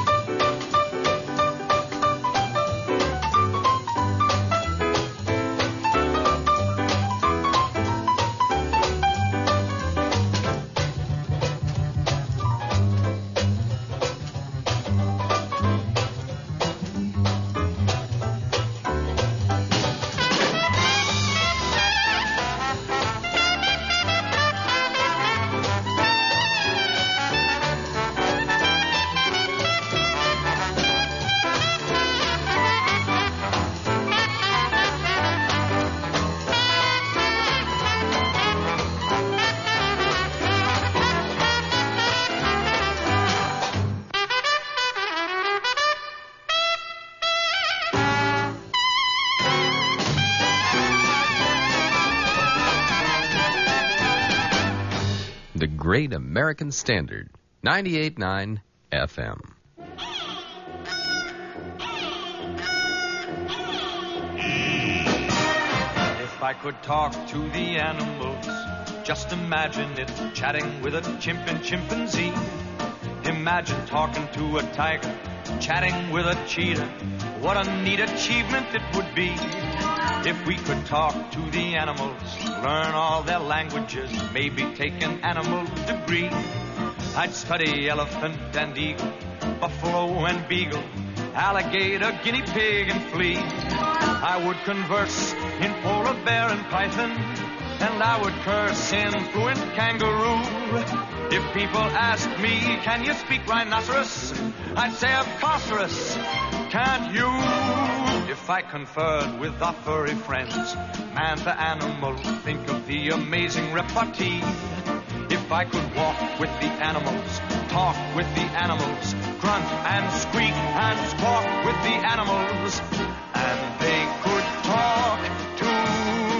The Great American Standard, ninety-eight point nine F M. If I could talk to the animals, just imagine it, chatting with a chimp and chimpanzee. Imagine talking to a tiger, chatting with a cheetah. What a neat achievement it would be if we could talk to the animals, learn all their languages, maybe take an animal degree. I'd study elephant and eagle, buffalo and beagle, alligator, guinea pig, and flea. I would converse in polar bear and python, and I would curse in fluent kangaroo. If people asked me, can you speak rhinoceros? I'd say, of course, can't you? If I conferred with our furry friends, man to animal, think of the amazing repartee. If I could walk with the animals, talk with the animals, grunt and squeak and squawk with the animals, and they could talk to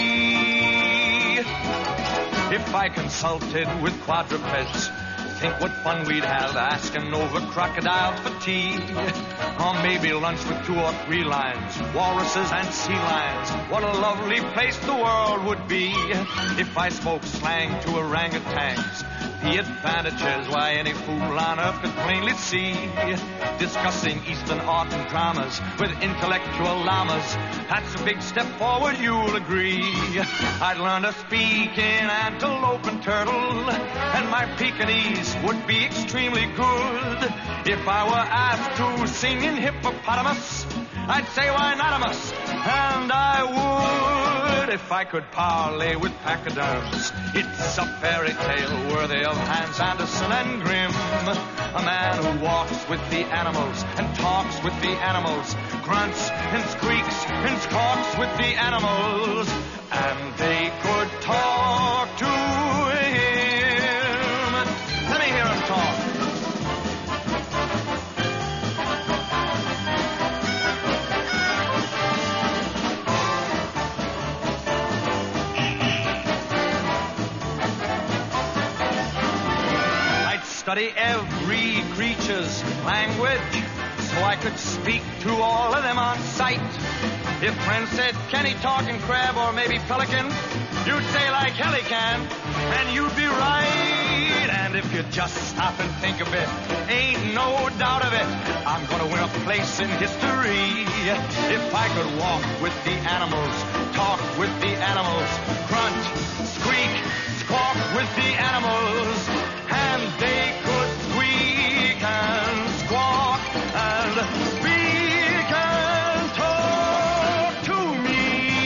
me. If I consulted with quadrupeds, think what fun we'd have asking over crocodiles for tea. Or maybe lunch with two or three lions, walruses and sea lions. What a lovely place the world would be if I spoke slang to orangutans. The advantages, why, any fool on earth could plainly see. Discussing Eastern art and dramas with intellectual llamas, that's a big step forward, you'll agree. I'd learn to speak in antelope and turtle, and my Pekingese would be extremely good. If I were asked to sing in hippopotamus, I'd say why notamus, and I would. If I could parlay with pachyderms, it's a fairy tale worthy of Hans Andersen and Grimm. A man who walks with the animals and talks with the animals, grunts and squeaks and squawks with the animals, and they could talk to him. Let me hear him talk. Study every creature's language, so I could speak to all of them on sight. If friends said, can he talk in crab or maybe pelican, you'd say like hell he can, and you'd be right. And if you just stop and think a bit, ain't no doubt of it, I'm gonna win a place in history. If I could walk with the animals, talk with the animals, grunt, squeak, squawk with the animals, and they could squeak and squawk and speak and talk to me.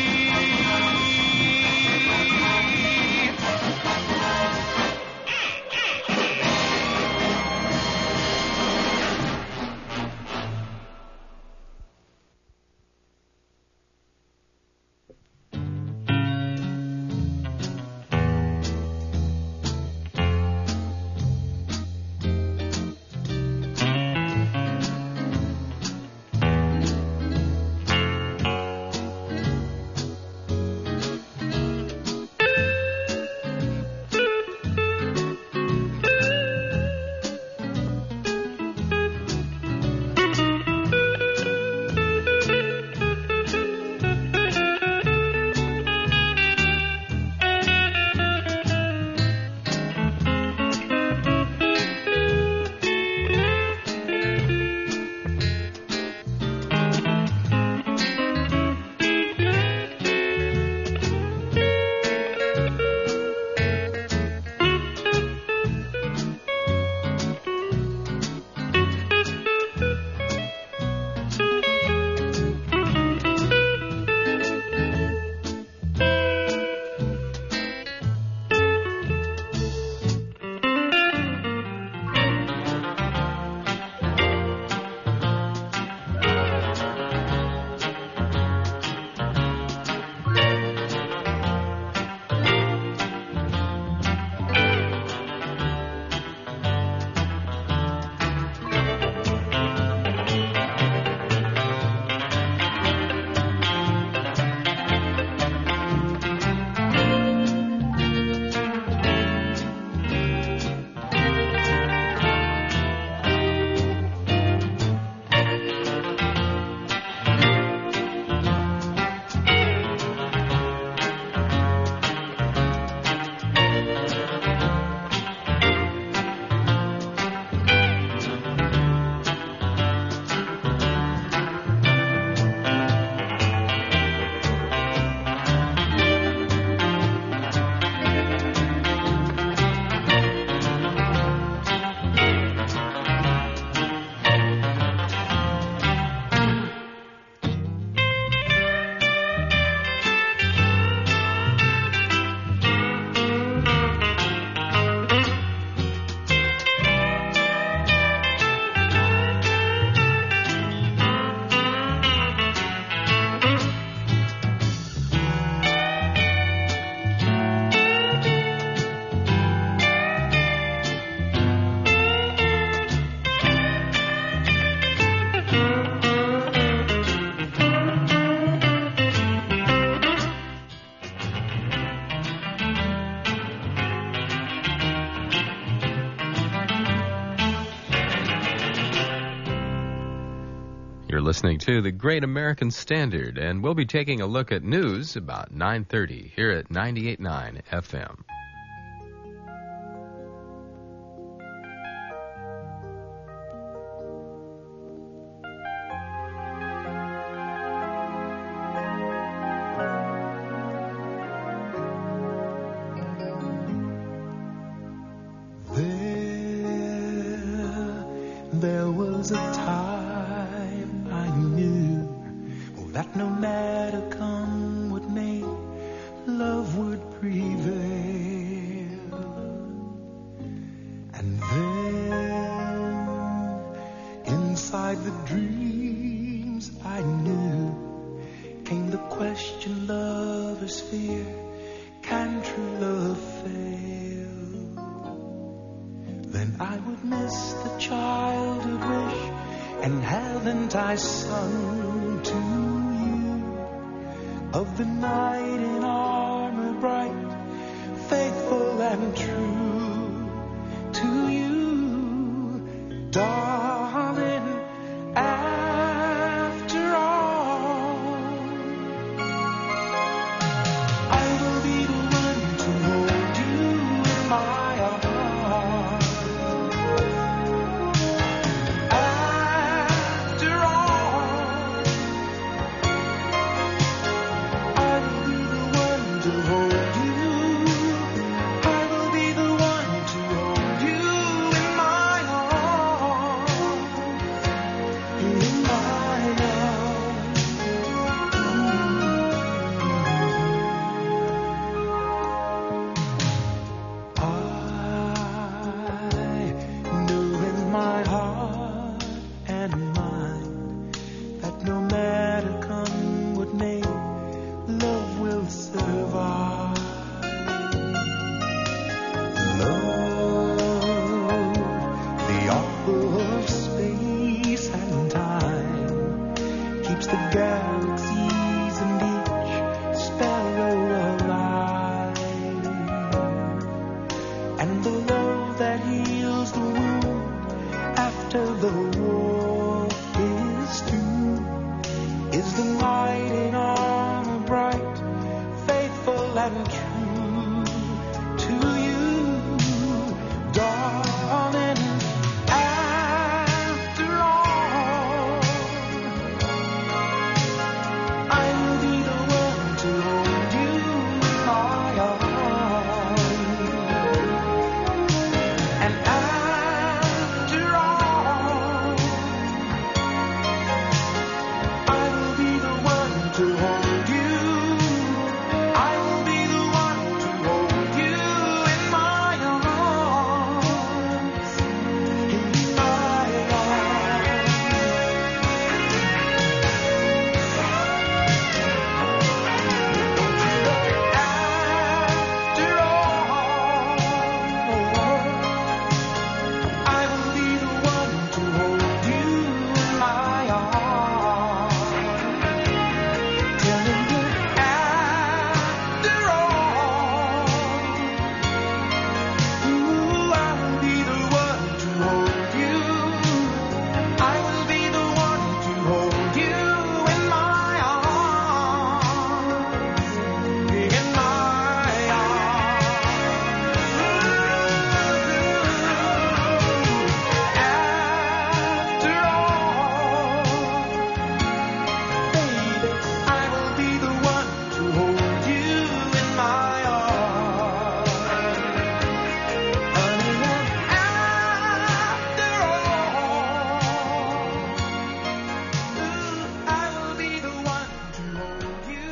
You're listening to the Great American Standard, and we'll be taking a look at news about nine thirty here at ninety-eight point nine F M. There was a time I knew that no matter come what may, love would prevail. And then, inside the dreams I knew, came the question lovers fear, can true love fail? Then I would miss the childhood wish, and haven't I sung to you of the knight in armor bright, faithful and true to you, darling, and the war is through, is the knight in armor bright, faithful and true to you, darling. After all, I will be the one to hold you in my arms. And after all, I will be the one to hold you. I will be the one to hold you in my arms. In my arms. After all, I will be the one to hold you in my arms. Telling you, after all, ooh, I will be the one to hold you. I will be the one to hold you in my arms. In my arms. After all, baby, I will be the one to hold you in my arms. Honey, after all, ooh, I will be the one to hold you.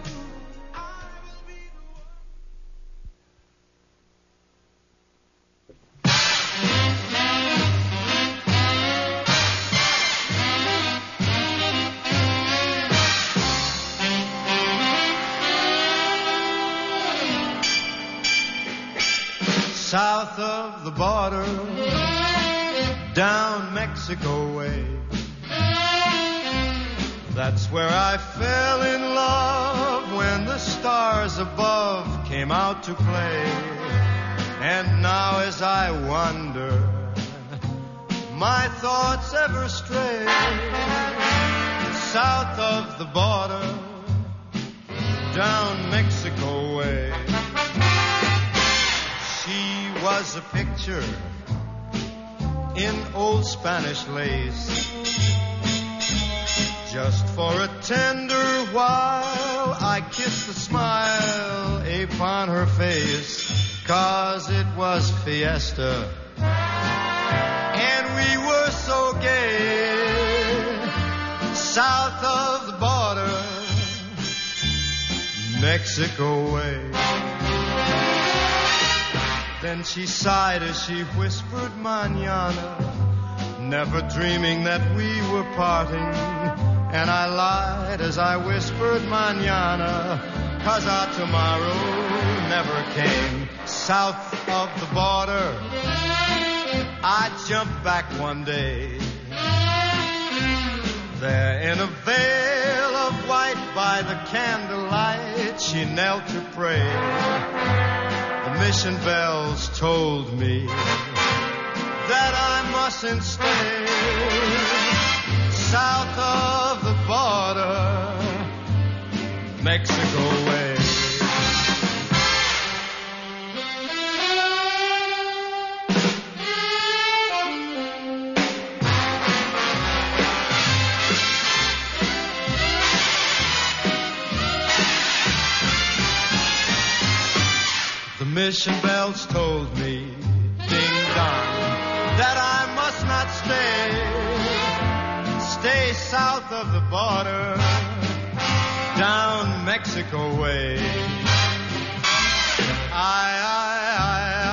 South of the border, down Mexico way. That's where I fell in love when the stars above came out to play. And now as I wander, my thoughts ever stray. South of the border, down Mexico way. She was a picture in old Spanish lace. Just for a tender while I kissed the smile upon her face, 'cause it was fiesta and we were so gay. South of the border, Mexico way. Then she sighed as she whispered mañana, never dreaming that we were parting. And I lied as I whispered mañana, 'cause our tomorrow never came. South of the border, I jumped back one day. There in a veil of white by the candlelight, she knelt to pray. The mission bells told me that I mustn't stay. South of the border, Mexico way. The mission bells told me, ding dong, that I must not stay. Stay south of the border, down Mexico way. I, I, I, I,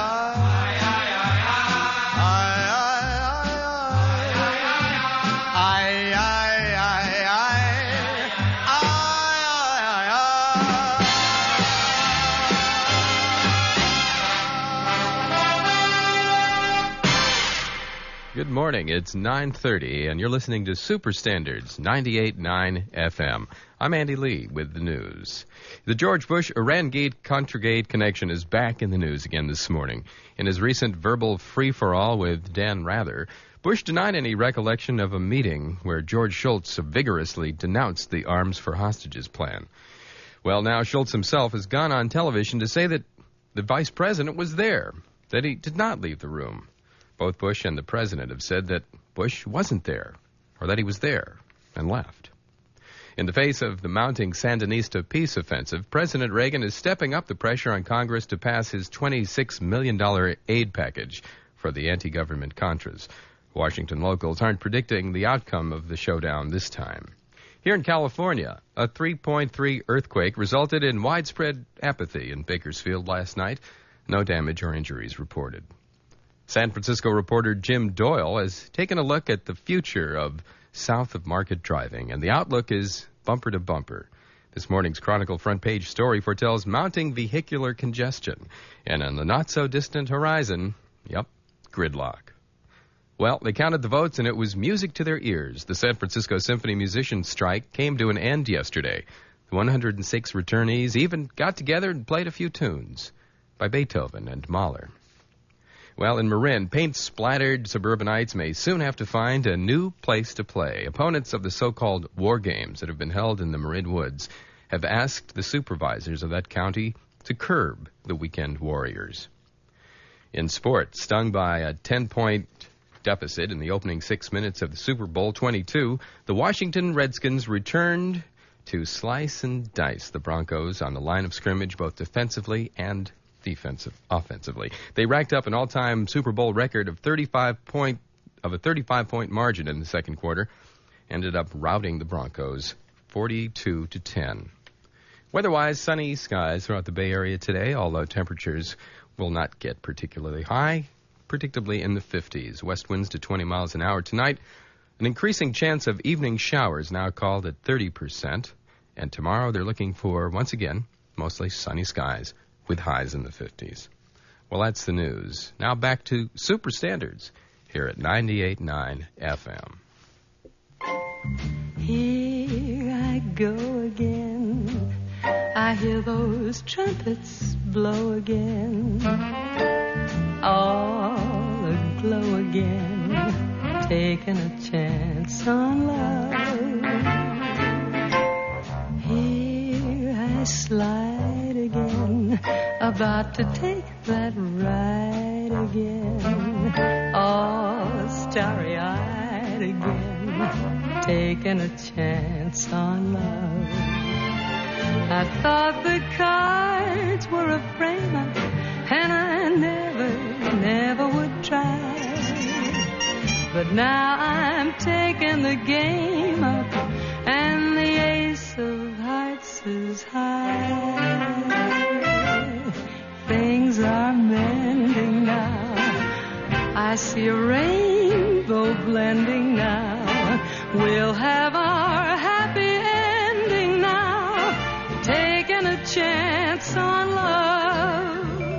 Good morning. It's nine thirty, and you're listening to Super Standards ninety-eight point nine F M. I'm Andy Lee with the news. The George Bush Iran-Gate-Contragate connection is back in the news again this morning. In his recent verbal free-for-all with Dan Rather, Bush denied any recollection of a meeting where George Shultz vigorously denounced the arms for hostages plan. Well, now Shultz himself has gone on television to say that the vice president was there, that he did not leave the room. Both Bush and the president have said that Bush wasn't there, or that he was there and left. In the face of the mounting Sandinista peace offensive, President Reagan is stepping up the pressure on Congress to pass his twenty-six million dollars aid package for the anti-government Contras. Washington locals aren't predicting the outcome of the showdown this time. Here in California, a three point three earthquake resulted in widespread apathy in Bakersfield last night. No damage or injuries reported. San Francisco reporter Jim Doyle has taken a look at the future of south of Market driving, and the outlook is bumper to bumper. This morning's Chronicle front page story foretells mounting vehicular congestion, and on the not-so-distant horizon, yep, gridlock. Well, they counted the votes, and it was music to their ears. The San Francisco Symphony Musicians' strike came to an end yesterday. The one hundred six returnees even got together and played a few tunes by Beethoven and Mahler. Well, in Marin, paint-splattered suburbanites may soon have to find a new place to play. Opponents of the so-called war games that have been held in the Marin woods have asked the supervisors of that county to curb the weekend warriors. In sport, stung by a ten-point deficit in the opening six minutes of the Super Bowl twenty-two, the Washington Redskins returned to slice and dice the Broncos on the line of scrimmage, both defensively and defensive, offensively. They racked up an all-time Super Bowl record of thirty-five point of a thirty-five point margin in the second quarter, ended up routing the Broncos forty-two to ten. Weather-wise, sunny skies throughout the Bay Area today, although temperatures will not get particularly high, predictably in the fifties. West winds to twenty miles an hour tonight. An increasing chance of evening showers now called at thirty percent. And tomorrow they're looking for, once again, mostly sunny skies with highs in the fifties. Well, that's the news. Now back to Super Standards here at ninety-eight point nine F M. Here I go again. I hear those trumpets blow again. All aglow again. Taking a chance on love. Here I slide again. About to take that ride again. All starry-eyed again. Taking a chance on love. I thought the cards were a frame-up, and I never, never would try. But now I'm taking the game up, and the ace of hearts is high. Things are mending now. I see a rainbow blending now. We'll have our happy ending now. Taking a chance on love.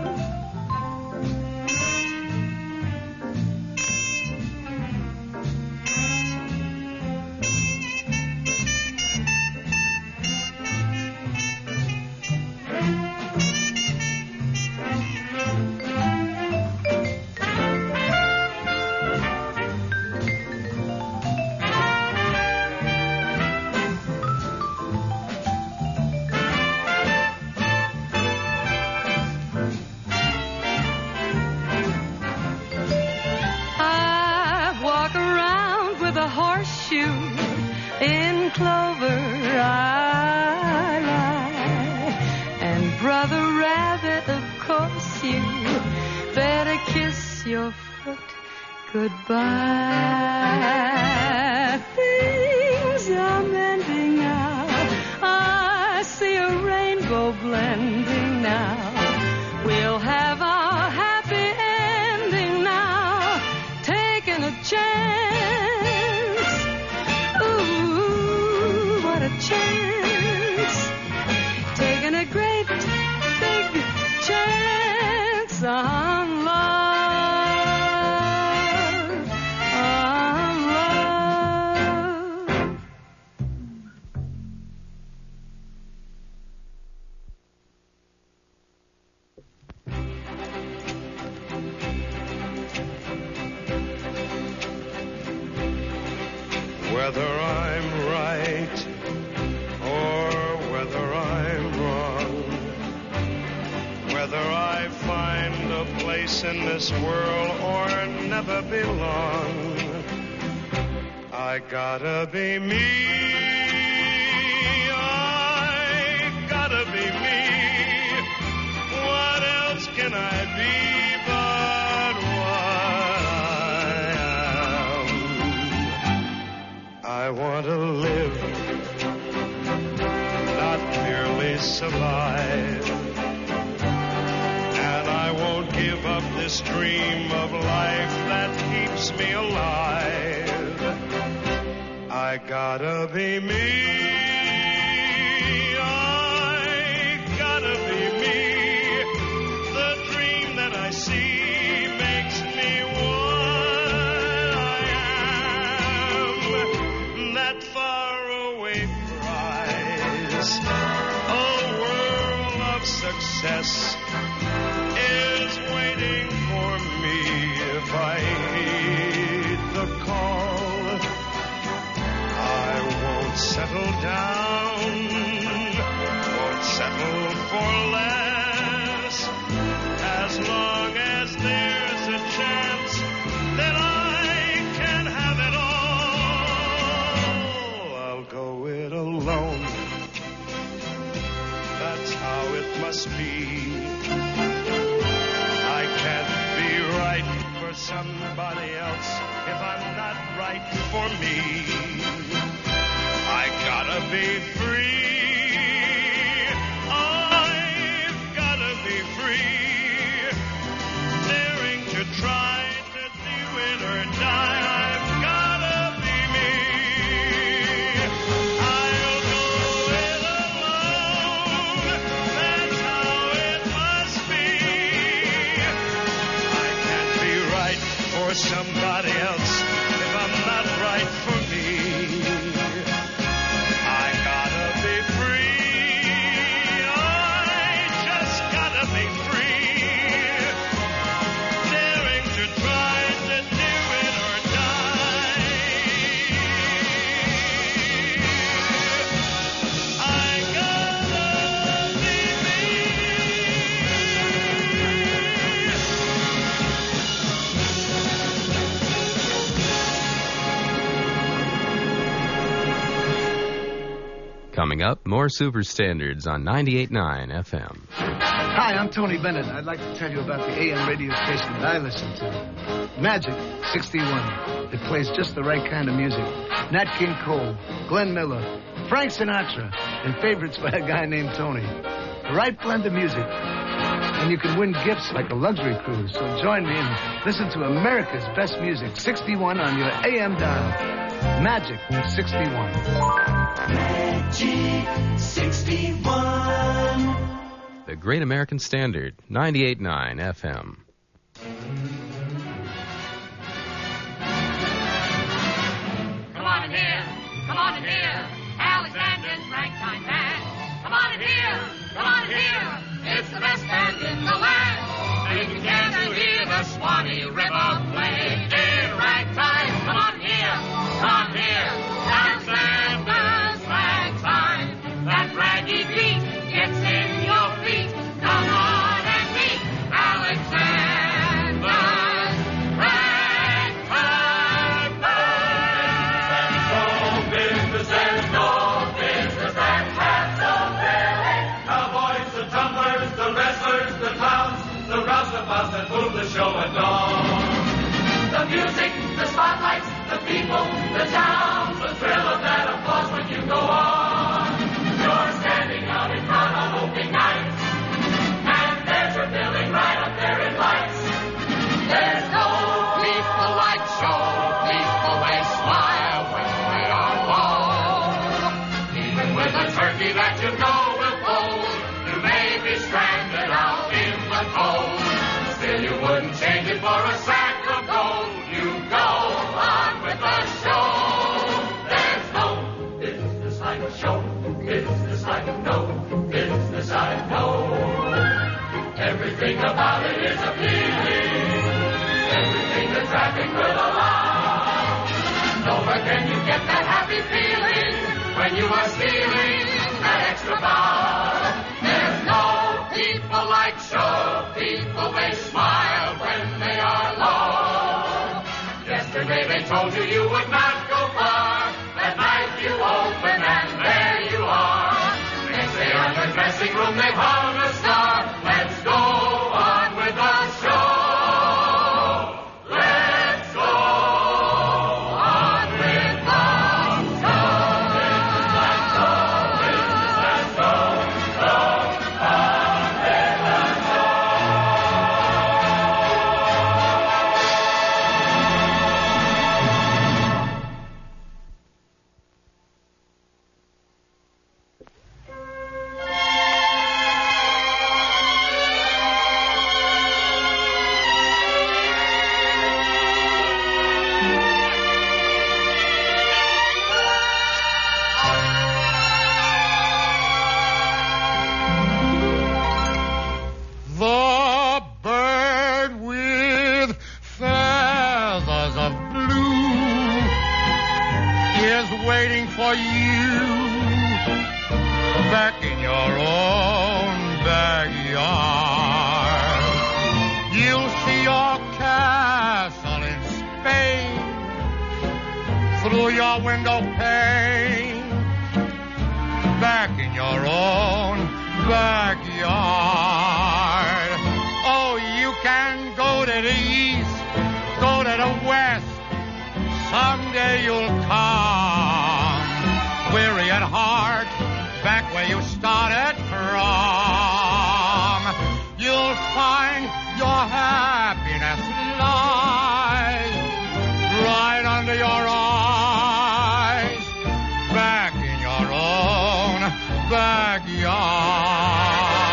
In clover I lie, and Brother Rabbit, of course you better kiss your foot goodbye. Things are mending now. I see a rainbow blending now. We'll have our happy ending now. Taking a chance. Chance, taking a great big chance on love, on love. whether I'm right or whether I'm wrong, whether I find a place in this world or never belong, I gotta be me. I gotta be me. What else can I be but what I am? I want to live, not merely survive. And I won't give up this dream of life that keeps me alive. I gotta be me. I gotta be me. The dream that I see makes me what I am. That faraway prize, a world of success, is waiting for me if I heed the call. I won't settle down, won't settle for less, as long as there's a chance that I can have it all. I'll go it alone, that's how it must be. I can't be right for somebody else if I'm not right for me. I gotta be free. I've gotta be free. Daring to try to do it or die. I've gotta be me. I'll go it alone. That's how it must be. I can't be right for somebody else if I'm not right for me. Coming up, more Super Standards on ninety-eight point nine F M. Hi, I'm Tony Bennett. I'd like to tell you about the A M radio station that I listen to. Magic sixty-one. It plays just the right kind of music. Nat King Cole, Glenn Miller, Frank Sinatra, and favorites by a guy named Tony. The right blend of music. And you can win gifts like a luxury cruise. So join me and listen to America's best music, sixty-one on your A M dial. Magic sixty-one. Magic sixty-one. The Great American Standard, ninety-eight point nine F M. Come on in here, come on in here, Alexander's Ragtime Band. Come on in here, come on in here, it's the best band in the land. Bring together to hear the Swanee River play. In ragtime, come on here, come on here, Alexander's Ragtime. That raggy beat gets in your feet. Come on and meet Alexander's Ragtime Band. No business, there's no business that has so filling. Cowboys, the tumblers, the wrestlers, the clowns, the roustabouts that move the show at dawn. The music, the spotlights, the people, the towns, the thrill of that applause when you go on. You're standing out in front on opening night, and there's your billing right up there in lights. There's no people like show, people they smile when they are alone. Even with a turkey that you know will fold, you may be stranded out in the cold. Still you wouldn't change it for a sack of gold. You go on with the show. There's no business like a show, business like a no business I know. Everything about it is appealing, everything the traffic will allow. Nowhere can you get that happy feeling when you are stealing that extra bar. There's no people like show people, they smile when they are low. Yesterday they told you you would not go far. That night you open and there you are. Next day on the dressing room they found a star. Let's go on with the show. Let's go on with the show. Let's go, let's go, go on with the The bird with feathers of blue is waiting for you back in your own backyard. You'll see your castle in Spain through your window pane, back in your own backyard. Oh, you can go to the east, go to the west. Someday you'll come, weary at heart, back where you started from. You'll find your happiness lies right under your eyes, back in your own backyard.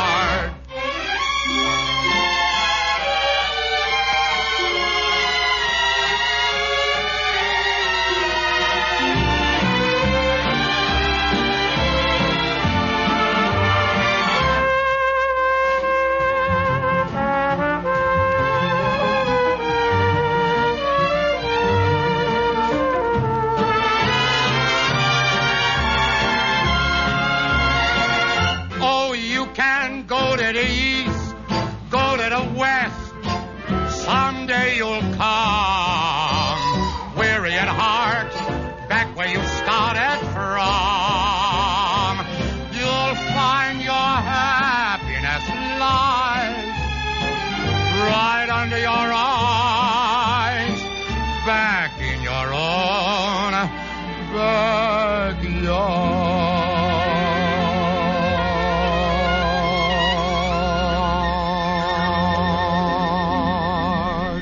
Oh, you can go to the east, go to the west. Someday you'll come, weary at heart, back where you started from. You'll find your happiness lies right under your eyes, back in your own backyard.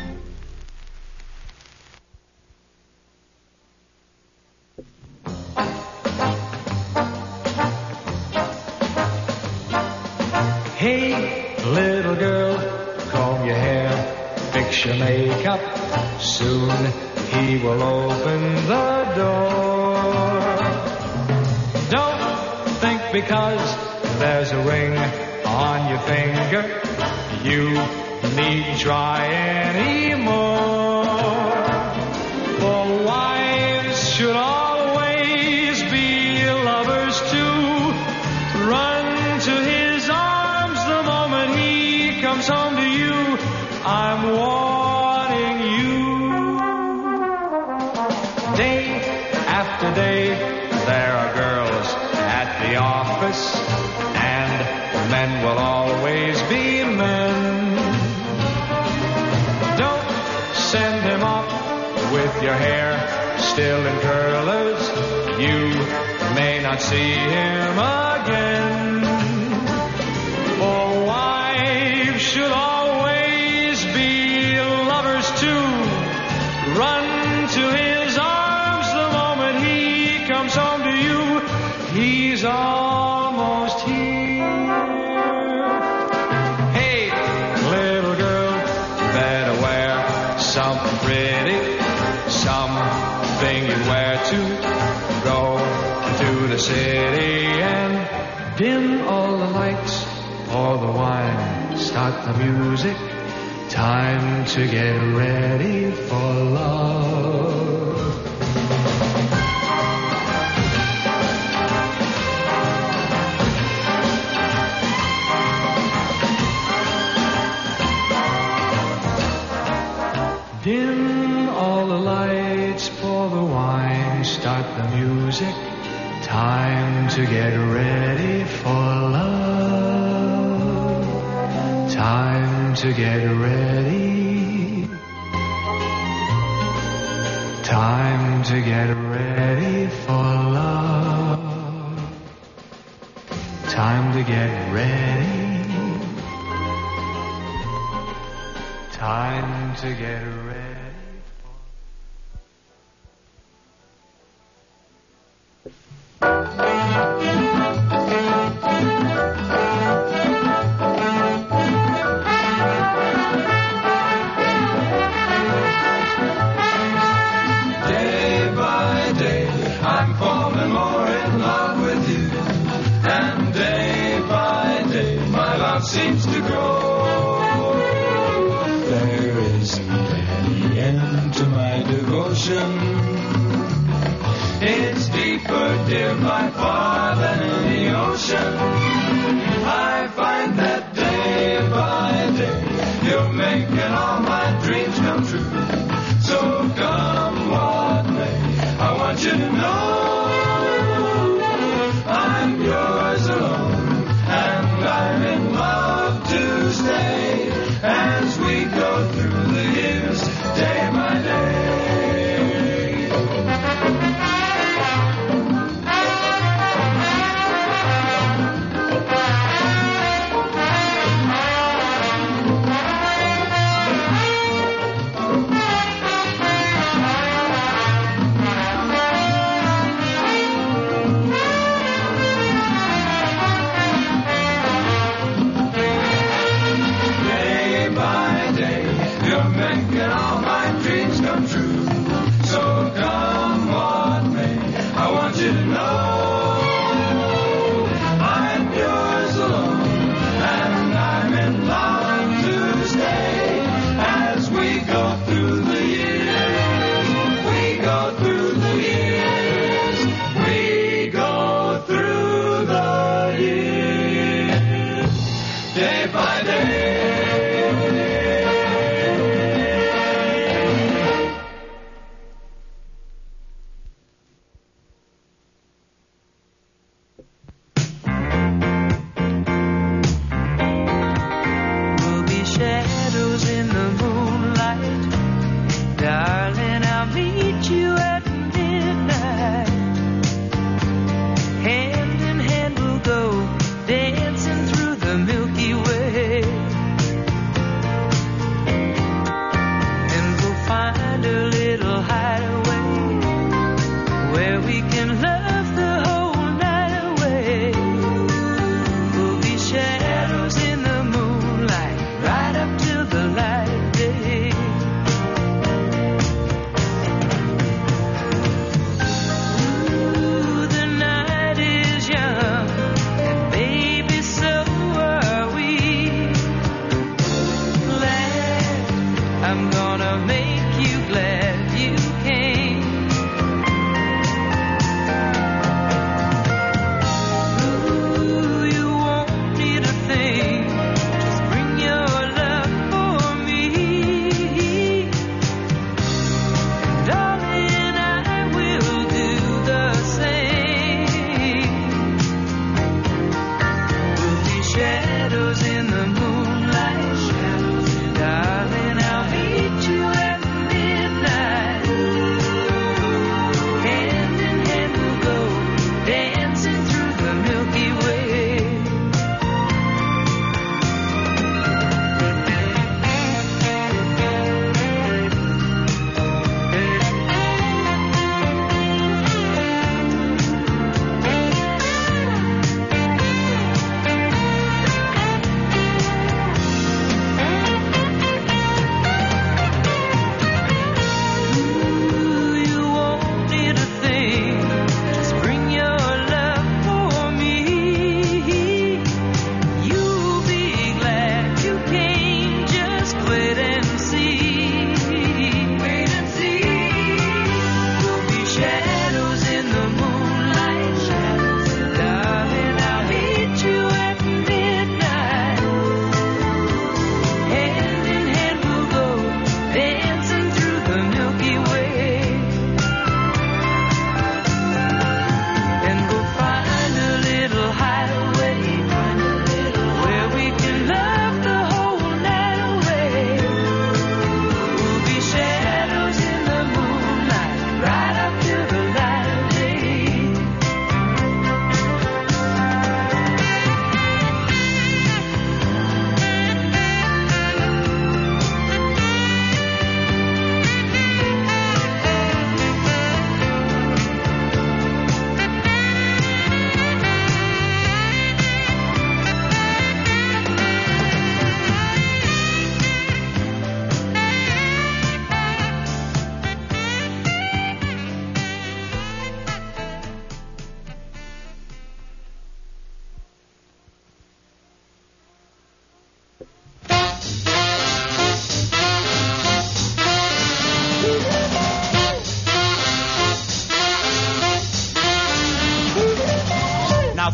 Hey, little girl, comb your hair, fix your makeup. Soon he will open the door. Don't think because there's a ring on your finger, you need try anymore. For wives should always be lovers too. Run to his arms the moment he comes home to you. I'm warning you. Day after day, there are girls at the office, and men will always be men. Don't send him off with your hair still in curlers. You may not see him again. For wives should always be lovers too. Run to his arms the moment he comes home to you. He's almost here. Hey, little girl, better wear something pretty, something you wear to go to the city and dim all the lights, pour the wine, start the music. Time to get ready for love. all the lights, pour the wine, start the music. Time to get ready for love. Time to get ready. Time to get ready for love. Time to get ready. Time to get ready. Seems to grow. There isn't any end to my devotion. It's deeper, dear, by far than any ocean. I find that day by day you're making all my dreams come true. So come what may, I want you to know I'm yours alone, and I'm in love to stay as we go through the years, day by day.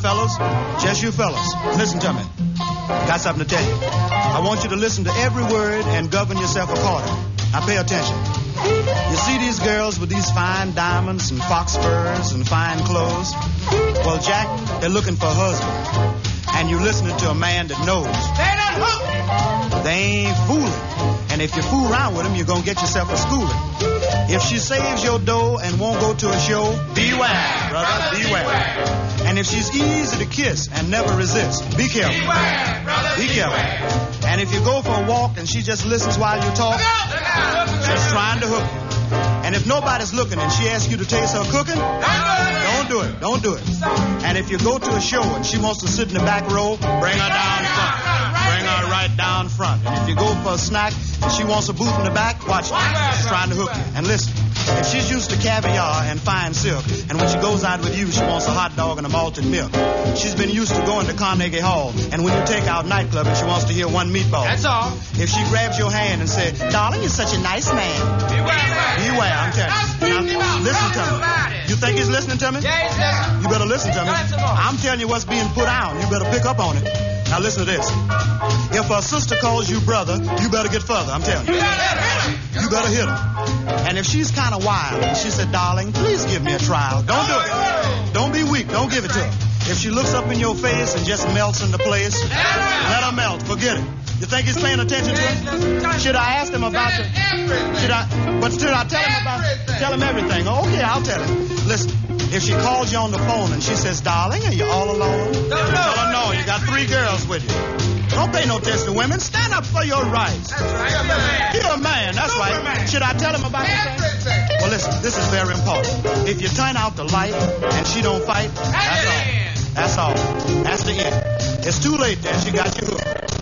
fellas, just you fellas, listen to me. Got something to tell you. I want you to listen to every word and govern yourself accordingly. Now pay attention. You see these girls with these fine diamonds and fox furs and fine clothes? Well, Jack, they're looking for a husband. And you're listening to a man that knows. They don't hook. They ain't fooling. And if you fool around with them, you're going to get yourself a schooling. If she saves your dough and won't go to a show, beware, brother, beware. And if she's easy to kiss and never resists, be careful. Beware, brother, be careful. And if you go for a walk and she just listens while you talk, she's trying to hook you. And if nobody's looking and she asks you to taste her cooking, don't do it, don't do it. And if you go to a show and she wants to sit in the back row, bring her down front. Bring her right down front. And if you go for a snack and she wants a boot in the back, watch that. She's trying to hook you. And listen, if she's used to caviar and fine silk, and when she goes out with you, she wants a hot dog and a malted milk. She's been used to going to Carnegie Hall, and when you take out nightclub and she wants to hear one meatball. That's all. If she grabs your hand and says, darling, you're such a nice man. Beware. Beware, I'm telling you. Now, listen to me. You think he's listening to me? Yeah, he's listening. You better listen to me. I'm telling you what's being put out. You better pick up on it. Now listen to this. If a sister calls you brother, you better get further, I'm telling you. You better hit her. And if she's kind of wild and she said, darling, please give me a trial, don't do it. Don't be weak. Don't give it to her. If she looks up in your face and just melts into place, let her melt. Forget it. You think he's paying attention to it? Should I ask him about the... Should I... But should I tell him about... Tell him everything. Oh, yeah, I'll tell him. Listen. If she calls you on the phone and she says, darling, are you all alone? No, no. Tell her no, you got three girls with you. Don't pay no attention to women. Stand up for your rights. That's right. You're a man. You're a man. That's Superman. Right. Should I tell him about everything? Well, listen, this is very important. If you turn out the light and she don't fight, that's all. That's all. That's the end. It's too late then. She got you hooked.